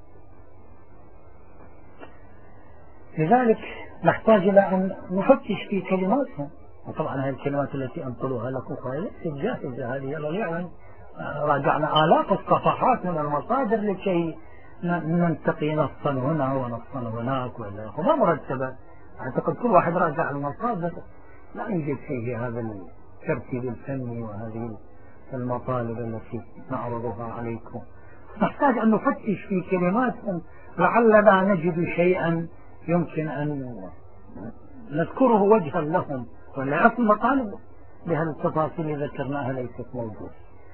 [SPEAKER 1] لذلك نحتاج إلى أن نفتش في كلماتهم، وطبعا هذه الكلمات التي أنقلها لكم ليست جاهزة، هذه يعني راجعنا آلاف الصفحات من المصادر لكي ننتقي نصا هنا ونصا هناك ولا ما مرتبة. أعتقد كل واحد راجع المصادر لا يوجد فيه هذا الترتيب الفني وهذه المطالب التي نعرضها عليكم. نحتاج أن نفتش في كلماتهم لعلنا نجد شيئا يمكن أن نذكره وجها لهم، ولا أصل مطالب بهذه التفاصيل اللي ذكرناها ليست موجودة.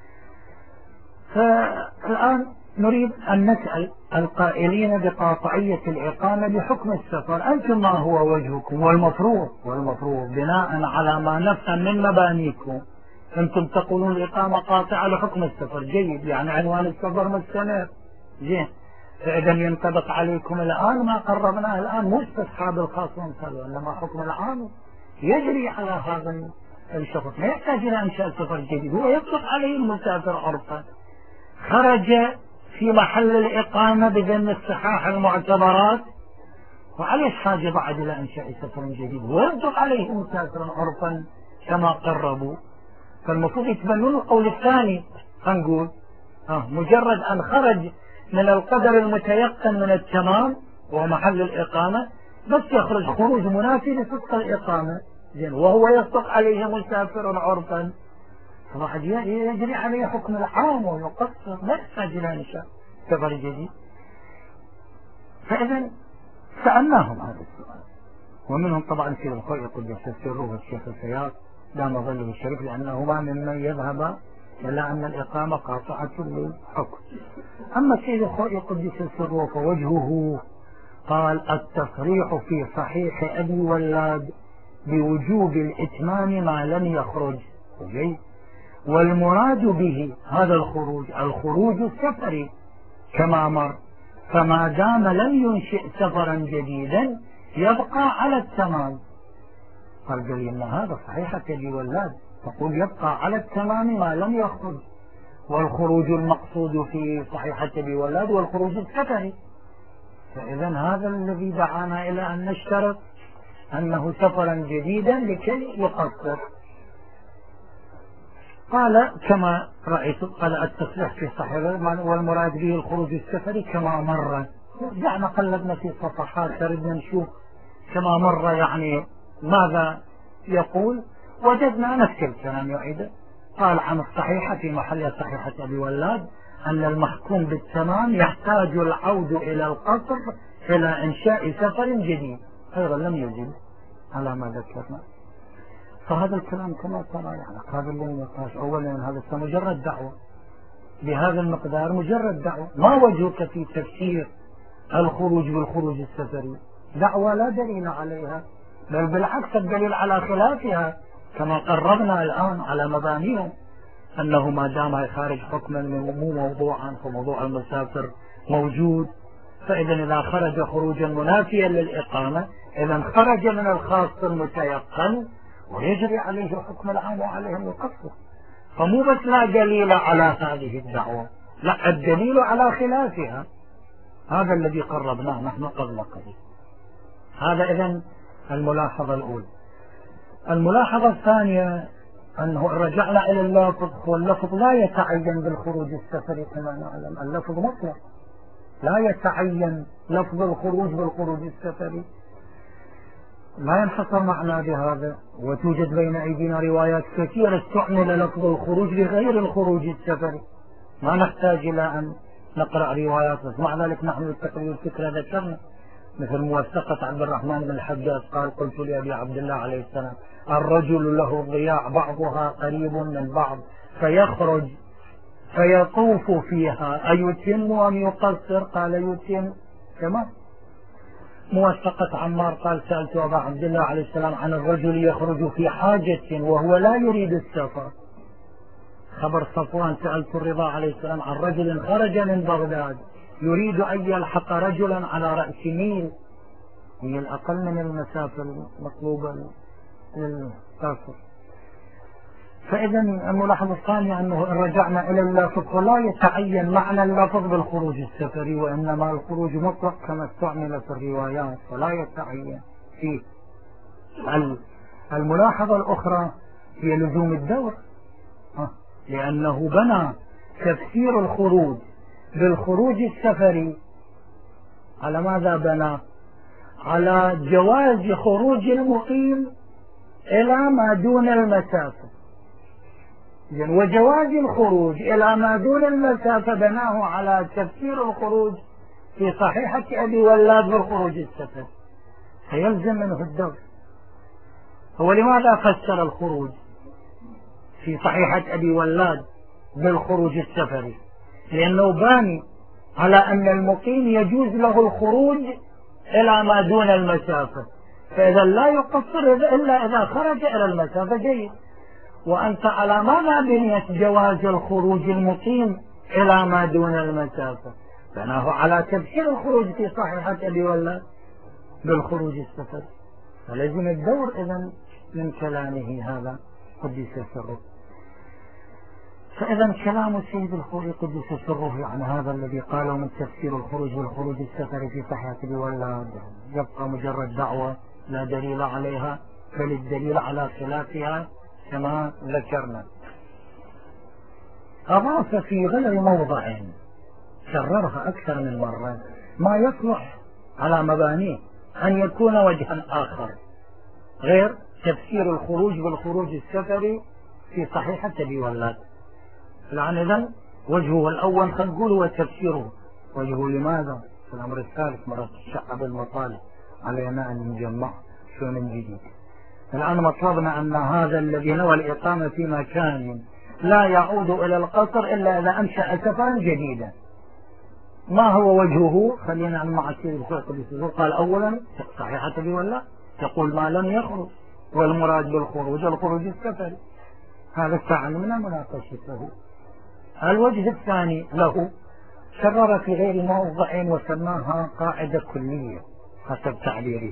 [SPEAKER 1] فالآن نريد أن نسأل القائلين بقاطعية الإقامة بحكم السفر، أنتم ما هو وجهكم؟ والمفروض بناء على ما نفهم من مبانيكم أنتم تقولون الإقامة قاطعة لحكم السفر، جيد، يعني عنوان السفر مستمر، زين، فإذا ينطبق عليكم الآن ما قربناه الآن، مو استصحاب الخاص والمثال، وإنما حكم العام يجري على هذا الشخص، ما يحتاج إلى إنشاء سفر جديد، هو يطلق عليه المسافر عرفا، خرج في محل الإقامة بذم الصحاح المعتبرات، وعليه حاجة بعد إلى إنشاء سفر جديد، ويطلق عليه مسافر عرفا كما قربوا. فالمفروض يتبنون القول الثاني، هنقول مجرد أن خرج من القدر المتيقن من التمام ومحل الإقامة بس يخرج خروج منافي لصدق الإقامة، زين، وهو يصدق عليه مسافر عرفا، فواحد يجري عليه حكم العام ويقصر، لا يحتاج إلى إنشاء سفر جديد. فإذا سألناهم هذا السؤال، ومنهم طبعا سيد الخوئي قدس سره والشيخ الفياض دام ظله الشريف، لأنهما ممن يذهب إلى أن الإقامة قاطعة للحكم. أما سيد الخوئي قدس سره فوجهه قال التصريح في صحيح أبي ولاد بوجوب الإتمام ما لم يخرج، والمراد به هذا الخروج السفري كما مر، فما دام لم ينشئ سفرا جديدا يبقى على التمام. قال إن هذا صحيحة أبي ولاد تقول يبقى على التمام ما لم يخرج، والخروج المقصود في صحيحة أبي ولاد والخروج السفري، فإذا هذا الذي دعانا إلى أن نشترط أنه سفرا جديدا لكي يقصر. قال كما رأيت، قال التصريح في صحيح والمراد به الخروج السفري كما مر، دعنا قلبنا في صفحات تردنا نشوف كما مر يعني ماذا يقول، وجدنا نفس الكلام يعيده. قال عن الصحيحة في محل صحيحة أبي ولاد أن المحكوم بالتمام يحتاج العود إلى القصر إلى إنشاء سفر جديد، أيضا لم يجد على ما ذكرنا. فهذا الكلام كما ترى يعني قابل للنقاش. أولا هذا مجرد دعوة بهذا المقدار، مجرد دعوة، ما وجهك في تفسير الخروج بالخروج السفري؟ دعوة لا دليل عليها، بل بالعكس الدليل على خلافها كما قررنا الآن على مبانيهم، أنه ما دام خارج حكما مو موضوعا فموضوع المسافر موجود، فإذا إذا خرج خروجا منافيا للإقامة إذا خرج من الخاص المتيقن ويجري عليه حكم العام وعليه أن يقصر. فمو بس لا دليل على هذه الدعوة، لا الدليل على خلافها. هذا الذي قربناه نحن قبل قليل. هذا إذن الملاحظة الأولى. الملاحظة الثانية أنه رجعنا إلى اللفظ، واللفظ لا يتعين بالخروج السفري كما نعلم، اللفظ مطلق لا يتعين لفظ الخروج بالخروج السفري، لا ينحصر معنا بهذا. وتوجد بين أيدينا روايات كثيرة استعمل لفظ الخروج لغير الخروج السفري، ما نحتاج إلى أن نقرأ روايات. بس مع ذلك نحن التقرير الفكرة ذكرنا، مثل موثقة عبد الرحمن بن الحجاج قال قلت لأبي عبد الله عليه السلام الرجل له ضياع بعضها قريب من بعض فيخرج فيطوف فيها أيتم أم يقصر؟ قال يتم. تمام. موثقة عمار قال سألت أبا عبد الله عليه السلام عن الرجل يخرج في حاجة وهو لا يريد السفر. خبر صفوان سألت الرضا عليه السلام عن رجل خرج من بغداد يريد أن يلحق رجلا على رأس ميل، هي الأقل من المسافة المطلوبة للسفر. فإذا الملاحظة الثانية أنه إن رجعنا إلى اللفظ فلا يتعين معنى اللفظ بالخروج السفري، وإنما الخروج مطلق كما استعمل في الروايات ولا يتعين فيه. الملاحظة الأخرى هي لزوم الدور، لأنه بنى تفسير الخروج بالخروج السفري على ماذا بنى؟ على جواز خروج المقيم إلى ما دون المسافة. وجواز الخروج إلى ما دون المسافة بناه على تفسير الخروج في صحيحة أبي ولاد بالخروج السفري، فيلزم منه الدور. هو لماذا فسر الخروج في صحيحة أبي ولاد بالخروج السفري؟ لأنه باني على أن المقيم يجوز له الخروج إلى ما دون المسافة، فإذا لا يقصر إلا إذا خرج إلى المسافة. جيد. وأنت على ماذا بنيت جواز الخروج المقيم إلى ما دون المسافة؟ بناه على تفسير الخروج في صحيحة أبي ولاد بالخروج السفري، فلازم الدور إذن من كلامه هذا قدس سره. فإذا كلام السيد الخوئي قدس سره عن هذا الذي قاله من تفسير الخروج والخروج السفري في صحيحة أبي ولاد يبقى مجرد دعوة لا دليل عليها، بل الدليل على خلافها كما ذكرنا. أضاف في غير موضع كررها أكثر من مرة ما يصلح على مبانيه أن يكون وجها آخر غير تفسير الخروج بالخروج السفري في صحيحة أبي ولاد. الآن إذن وجهه الأول خلينا نقول هو تفسيره. وجهه لماذا؟ في الأمر الثالث مرة الشعب المطالب علينا أن نجمع شو من جديد. الآن مطلبنا أن هذا الذي نوى الإقامة في مكان لا يعود إلى القصر إلا إذا أنشأ سفرا جديدا. ما هو وجهه؟ خلينا مع السيد الخوئي. قال أولا صحيحة أبي ولاد يقول ما لم يخرج، والمراد بالخروج الخروج السفري، هذا استعلمنا مناقشته. الوجه الثاني له كرر في غير موضع وسماها قاعدة كلية حسب تعبيره.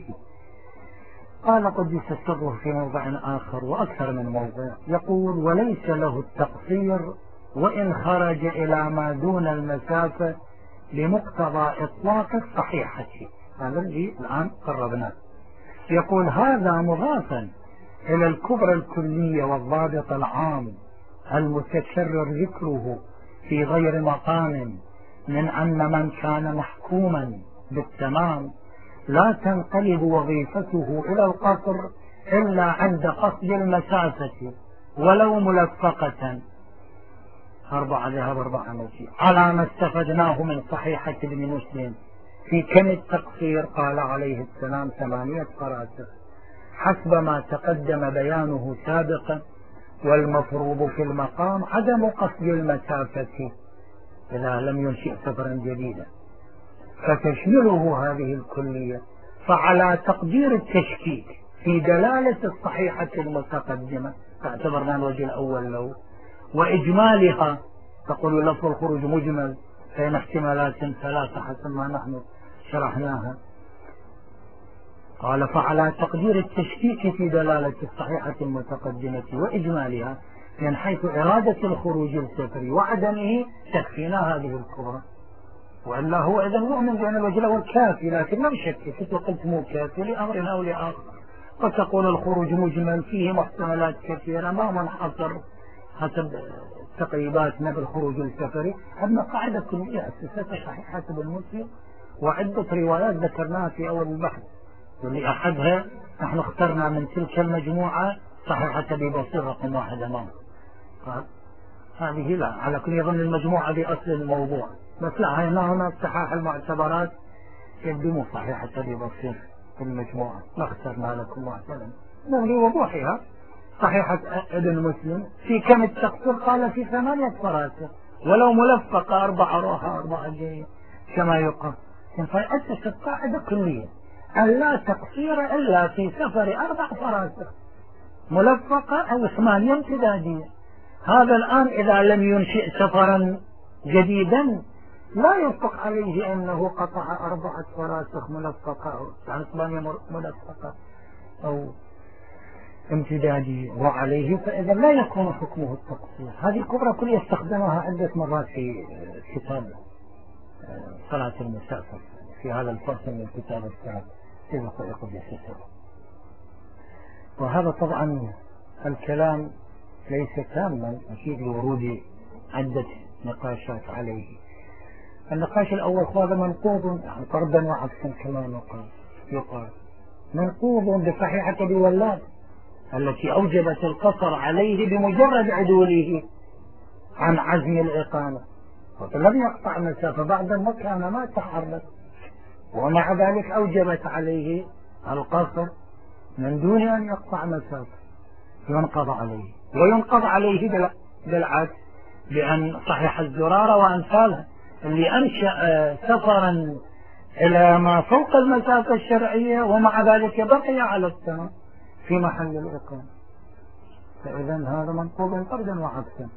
[SPEAKER 1] قال قدس سره في موضع آخر وأكثر من موضع يقول وليس له التقصير وإن خرج إلى ما دون المسافة لمقتضى إطلاق الصحيحة. هذا الذي الآن قربناه. يقول هذا مضافا إلى الكبرى الكلية والضابط العام المتكرر ذكره في غير مقام من أن من كان محكوما بالتمام لا تنقلب وظيفته إلى القصر إلا عند قصد المسافة ولو ملفقة. 4 ذهب 4 نسي على ما استفدناه من صحيحة ابن مسلم في كم التقصير. قال عليه السلام 8 فراسخ حسب ما تقدم بيانه سابقا، والمفروض في المقام عدم قصد المسافة إذا لم ينشئ سفرا جديدا، فتشمله هذه الكلية. فعلى تقدير التشكيك في دلالة الصحيحة المتقدمة اعتبرنا الوجه الأول له، وإجمالها تقول لفظ الخروج مجمل بين احتمالات 3 حسب ما نحن شرحناها. قال فعلى تقدير التشكيك في دلالة الصحيحة المتقدمة وإجمالها من حيث إرادة الخروج السفري وعدمه تكفينا هذه الكبرى، وإلا هو إذا مؤمن بأن الوجه هو الكافي، لكن ما يشكك. أنت قلت مو كافي لأمر أو لآخر، وتقول الخروج مجمل فيه محتملات كثيرة ما منحصر حسب تقييداتنا بالخروج السفري. عندنا قاعدة كلية أسستها صحيحة المسلم وعدة روايات ذكرناها في أول البحث، واللي أحدها نحن اخترنا من تلك المجموعة صحيحة أبي بصير رقم 1 أمام. هذه لا، على كل يظن المجموعة بأصل الموضوع، بس لا، هنا صحاح المعتبرات يبدو مو صحيحة أبي بصير في المجموعة، ما اخترنا لكم معتبرا لوضوحها. صحيحة ابن مسلم في كم التقصير؟ قال في 8 فراسخ، ولو ملفقة 4 روحة 4 جاية كما يقال. فأسس قاعدة كلية أن لا تقصير إلا في سفر 4 فراسخ ملفقة أو 8 امتدادية. هذا الآن إذا لم ينشئ سفرا جديدا لا يطلق عليه أنه قطع 4 فراسخ ملفقة أو 8 ملفقة أو امتدادي وعليه، فإذا لا يكون حكمه التقصير. هذه الكبرى كلية استخدمها عدة مرات في كتاب صلاة المسافر في هذا الفصل من كتاب الساعة في وثائق الجسر. وهذا طبعا الكلام ليس تاما أكيد لورود عدة نقاشات عليه. النقاش الأول هذا منقوض طردا وعكسا كما يقال منقوض بصحيحة أبي ولاد التي أوجبت القصر عليه بمجرد عدوله عن عزم الإقامة، لم يقطع مسافة بعد المكان ما تحرك، ومع ذلك أوجبت عليه القصر من دون أن يقطع مسافة، ينقض عليه. وينقض عليه بالعكس بأن صحيح الزرارة وأمثالها اللي أنشأ سفرا إلى ما فوق المسافة الشرعية ومع ذلك بقي على السنة في محل الإقامة. فإذا هذا منقوض طردا وعكسا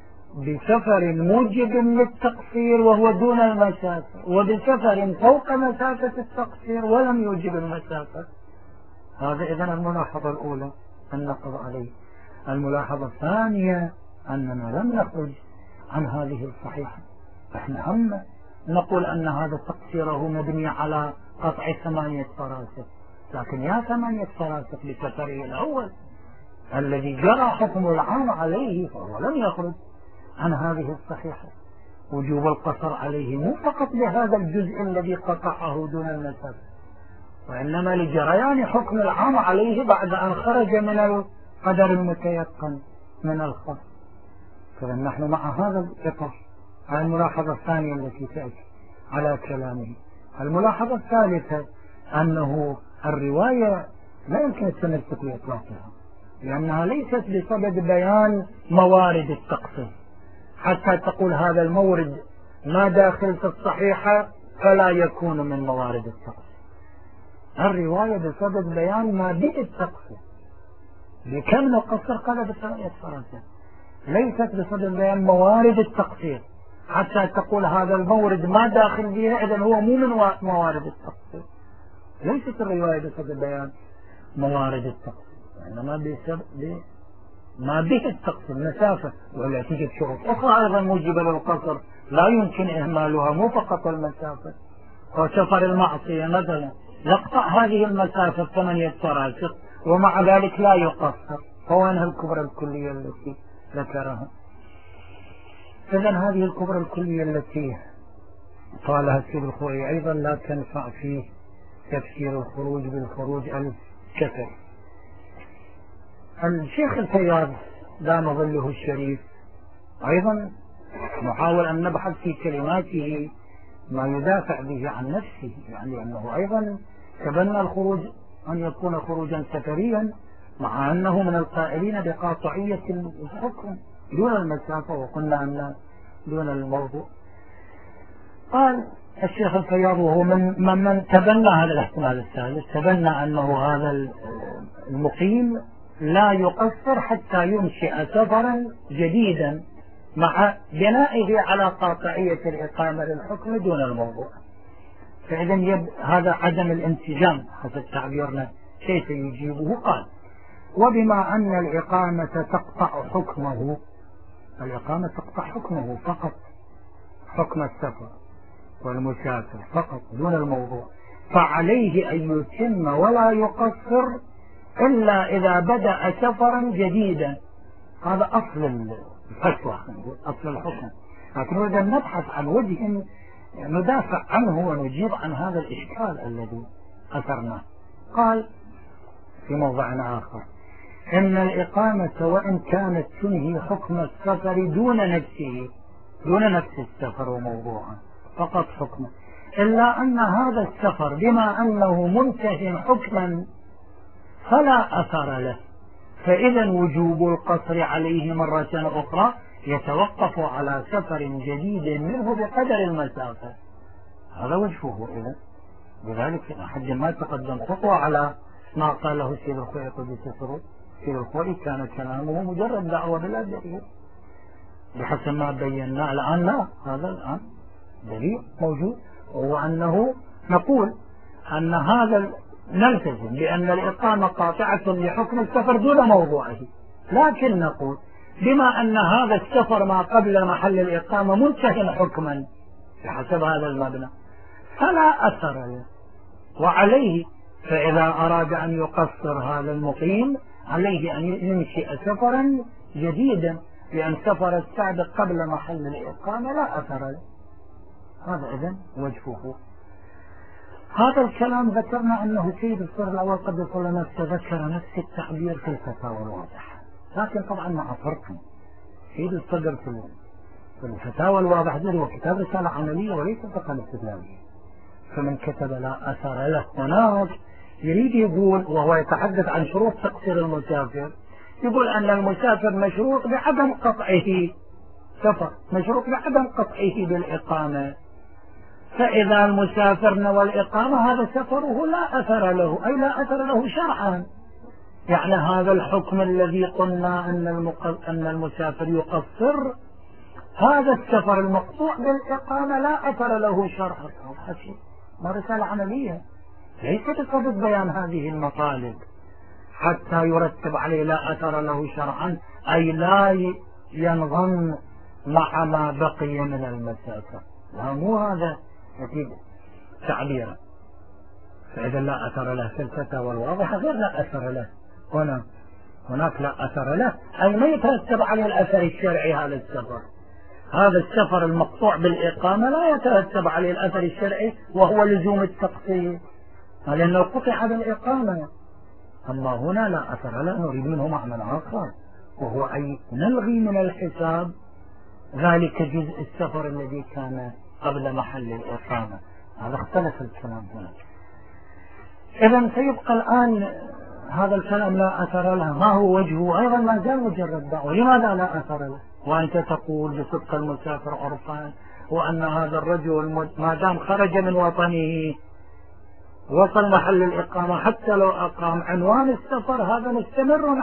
[SPEAKER 1] بسفر موجب للتقصير وهو دون المسافة، وبسفر فوق مسافة التقصير ولم يوجب المسافة. هذا إذن الملاحظة الأولى النقض عليه. الملاحظة الثانية أننا لم نخرج عن هذه الصحيحة، احنا هم نقول أن هذا تقصيره مبني على قطع 8 فراسخ، لكن يا 8 فراسخ بسفره الأول الذي جرى حكم العام عليه فهو لم يخرج عن هذه الصحيحة. وجوب القصر عليه مو فقط لهذا الجزء الذي قطعه دون المسافة، وإنما لجريان حكم العام عليه بعد أن خرج من القدر المتيقن من الخط. فنحن نحن مع هذا الإطار. الملاحظة الثانية التي تأتي على كلامه. الملاحظة الثالثة أنه الرواية لا يمكن التمسك بإطلاقها، لأنها ليست بصدد بيان موارد التقصير حتى تقول هذا المورد ما داخل في الصحيحة فلا يكون من موارد التقصير. الرواية بصدد بيان ما به التقصير، بكم نقصر قال بثلاثة فراسخ، ليست بصدد بيان موارد التقصير حتى تقول هذا المورد ما داخل بها إذن هو مو من موارد التقصير. ليست الرواية بصدد بيان موارد التقصير، إنما ما به التقصير مسافة، ولا توجد شروط أخرى أيضا موجبة للقصر لا يمكن إهمالها، مو فقط المسافة. وسفر المعصية مثلا يقطع هذه المسافة 8 فراسخ ومع ذلك لا يقصر، فوينها الكبرى الكلية التي ذكرها؟ إذن هذه الكبرى الكلية التي قالها السيد الخوئي أيضا لا تنفع في تفسير الخروج بالخروج الكفر. الشيخ الفياض دام ظله الشريف أيضا نحاول أن نبحث في كلماته ما يدافع به عن نفسه، يعني أنه أيضا تبنى الخروج أن يكون خروجا سفريا مع أنه من القائلين بقاطعية الحكم دون المسافة، وقلنا أن دون الموضوع. قال الشيخ الفياض وهو من تبنى هذا الاحتمال الثالث، تبنى أنه هذا المقيم لا يقصر حتى ينشئ سفرا جديدا مع بنائه على قاطعية الإقامة للحكم دون الموضوع. فإذا هذا عدم الانسجام حسب تعبيرنا. كيف يجيبه؟ قال: وبما أن الإقامة تقطع حكمه، الإقامة تقطع حكمه فقط، حكم السفر والمسافر فقط دون الموضوع، فعليه أن يتم ولا يقصر إلا إذا بدأ سفرا جديدا. هذا أصل الفتوى، أصل الحكم. لكن نريد أن نبحث عن وجه ندافع عنه ونجيب عن هذا الإشكال الذي أثرناه. قال في موضع آخر: إن الإقامة وإن كانت تنهي حكم السفر دون نفسه، دون نفس السفر وموضوعه، فقط حكمه، إلا أن هذا السفر بما أنه منتهي حكما فلا أثر له، فإذا وجوب القصر عليه مرة أخرى يتوقف على سفر جديد منه بقدر المسافة. هذا وجهه. إذا لذلك حد ما تقدم خطوة على ما قاله سيد الخوئي قدس سره. سيد الخوئي كان كلامه مجرد دعوة بلا دليل بحسب ما بينا. الآن لا، هذا الآن دليل موجود، وهو أنه نقول أن هذا نلتزم بأن الإقامة قاطعة لحكم السفر دون موضوعه، لكن نقول بما أن هذا السفر ما قبل محل الإقامة منتهي حكما بحسب هذا المبنى فلا أثر له، وعليه فإذا أراد أن يقصر هذا المقيم عليه أن ينشئ سفرا جديدا، لأن سفر السابق قبل محل الإقامة لا أثر له. هذا إذن وجهه. هذا الكلام ذكرنا أنه سيد الصدر الأول قد يقول لنا ذكر نفس التعبير في الفتاوى الواضحة، لكن طبعا مع فرق. سيد الصدر في الفتاوى الواضحة هو كتاب رسالة عملية وليس فقط استدلالية، فمن كتب لا أثر له هناك يريد يقول، وهو يتحدث عن شروط تقصير المسافر، يقول أن المسافر مشروط بعدم قطعه سفر، مشروط بعدم قطعه بالإقامة، فإذا المسافر نوى الإقامة هذا سفره لا أثر له، أي لا أثر له شرعا. يعني هذا الحكم الذي قلنا أن المسافر يقصر، هذا السفر المقطوع بالإقامة لا أثر له شرعا. ما رسالة عملية ليس بصدد بيان هذه المطالب حتى يرتب عليه لا أثر له شرعا، أي لا ينضم مع ما بقي من المسافة. لا، مو هذا أكيد تعبيرا. فإذا لا أثر له في الفتاوى الواضحة غير لا أثر له هناك لا أثر له، أي ما يترتب عليه الأثر الشرعي. هذا السفر، هذا السفر المقطوع بالإقامة لا يترتب عليه الأثر الشرعي وهو لزوم التقصير، لأنه قطع بالإقامة. أما هنا لا أثر له نريد منه معنى آخر، وهو أي نلغي من الحساب ذلك جزء السفر الذي كان قبل محل الإقامة. هذا اختلف الكلام هنا. إذن سيبقى الآن هذا الكلام لا أثر له، ما هو وجهه؟ أيضا ما زال مجرد دعوة. لماذا لا أثر له وأنت تقول بصدق المسافر عرفان، وأن هذا الرجل ما دام خرج من وطنه وصل محل الإقامة حتى لو أقام عنوان السفر هذا مستمر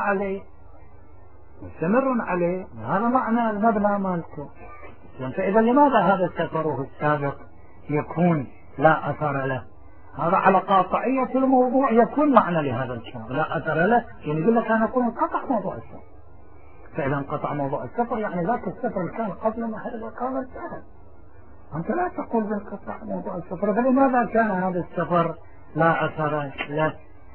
[SPEAKER 1] عليه، هذا معنى المبنى مالكم. فإذا لماذا هذا سفره السابق يكون لا أثر له؟ هذا على قاطعية الموضوع يكون معنى لهذا الكلام لا أثر له، يعني يقول لك أنا أكون انقطع موضوع السفر. فإذا انقطع موضوع السفر يعني ذاك السفر كان قبل محل الإقامة السابق، أنت لا تقول بانقطاع موضوع السفر، فلماذا كان هذا السفر لا أثر له؟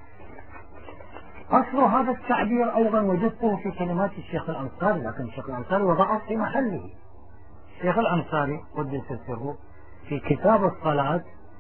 [SPEAKER 1] أصل هذا التعبير أيضا وجدته في كلمات الشيخ الأنصاري، لكن الشيخ الأنصاري وضعه في محله. الشيخ الأنصاري قدس سره في كتاب الصلاة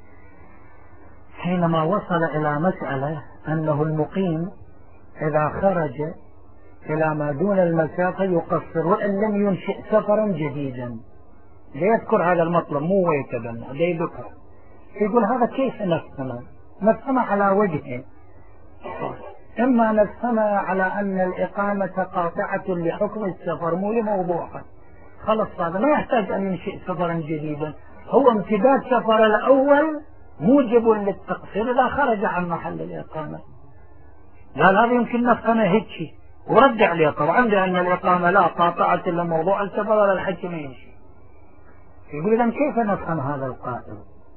[SPEAKER 1] حينما وصل إلى مسألة أنه المقيم إذا خرج إلى ما دون المسافة يقصر وإن لم ينشئ سفرا جديدا، ليذكر هذا المطلب مو ويتبنى ليذكر، يقول هذا كيف نفهمه على وجهين: إما نفهمها على أن الإقامة قاطعة لحكم السفر مو لموضوعها، خلص هذا ما يحتاج أن ينشئ سفرا جديدا، هو امتداد سفر الأول موجب للتقصير إذا خرج عن محل الإقامة. قال هذا يمكن نفهمه هيك ورجع لي طبعا لأن الإقامة لا قاطعة لموضوع السفر ولا الحج ما يمشي. يقول إذن كيف نفهم هذا القائل؟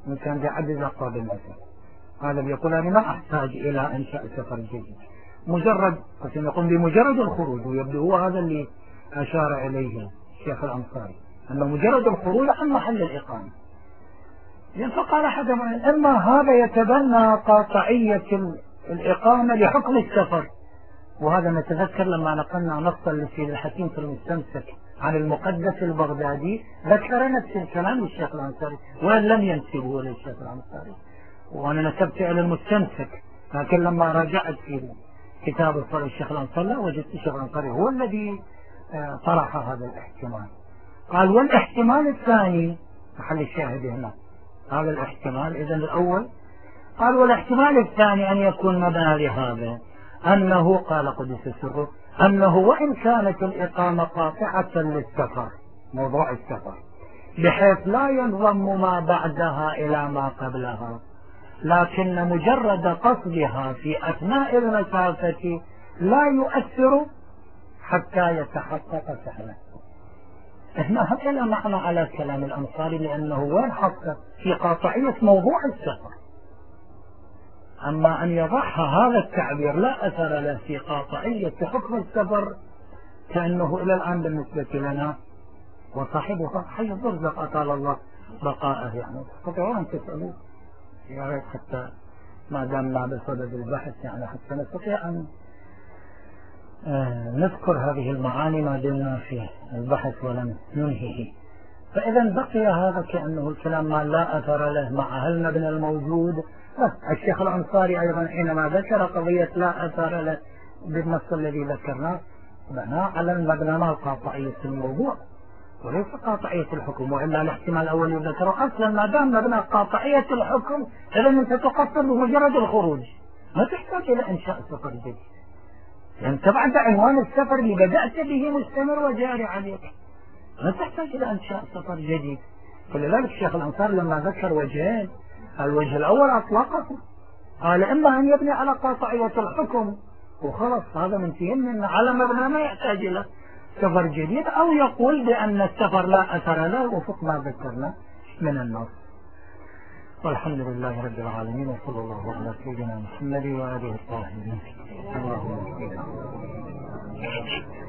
[SPEAKER 1] إن كان بيعدد أقرب المثل. هذا بيقول أنا ما أحتاج إلى إنشاء سفر جديد، مجرد يقول بمجرد الخروج، ويبدو هو هذا اللي أشار إليه الشيخ الأنصاري، أنه مجرد الخروج عن محل الإقامة. فقال أحدهم إما هذا يتبنى قاطعية الإقامة لحكم السفر، وهذا نتذكر لما نقلنا نصا لسيد الحكيم في المستمسك عن المقدس البغدادي ذكر نفس الكلام للشيخ الأنصاري وإن لم ينسبه للشيخ الأنصاري، وأنا نسبت إلى المستمسك، لكن لما راجعت في كتاب الشيخ الأنصاري وجدت الشيخ الأنصاري هو الذي طرح هذا الاحتمال. قال والاحتمال الثاني محل الشاهد هنا هذا الاحتمال. إذن الأول قال والاحتمال الثاني أن يكون مبنى لهذا أنه قال قدس سره أنه وإن كانت الإقامة قاطعة للسفر موضوع السفر بحيث لا ينضم ما بعدها إلى ما قبلها، لكن مجرد قصدها في أثناء المسافة لا يؤثر حتى يتحقق سهله. هنا هكذا معنى على كلام الأنصاري، لأنه وين حقق في قاطعية موضوع السفر، أما أن يضعها هذا التعبير لا أثر له في قاطعية حكم السفر، كأنه إلى الآن بالنسبة لنا وصاحبه حي الرزق أطال الله بقاءه، يعني تستطيعون أن تسألوا يا ريت حتى ما دامنا بصدد البحث يعني حتى نستطيع أن نذكر هذه المعاني ما دمنا في البحث ولم ننهيه. فإذا بقي هذا كأنه الكلام ما لا أثر له مع المبنى الموجود. الشيخ الأنصاري أيضا حينما ذكر قضية لا أثر له بالنص الذي ذكرناه بنى على المبنى ما قاطعية الموضوع وليس قاطعية الحكم، وإلا الاحتمال الأول يذكره أصلا ما دام مبنى قاطعية الحكم إذا أنت تقصر بمجرد الخروج، ما تحتاج إلى إنشاء سفر جديد، يعني تبعد عنوان السفر اللي بدأت به مستمر وجاري عليك، ما تحتاج إلى إنشاء سفر جديد. فلذلك الشيخ الأنصاري لما ذكر وجهين، الوجه الأول أطلقه قال إما أن يبني على قاطعية الحكم وخلص هذا منتهي من على مبنى ما يحتاج إلى سفر جديد، أو يقول بأن السفر لا أثر له وفق ما ذكرنا من النص. والحمد لله رب العالمين، وصلى الله على سيدنا محمد وآله الطاهرين. اللهم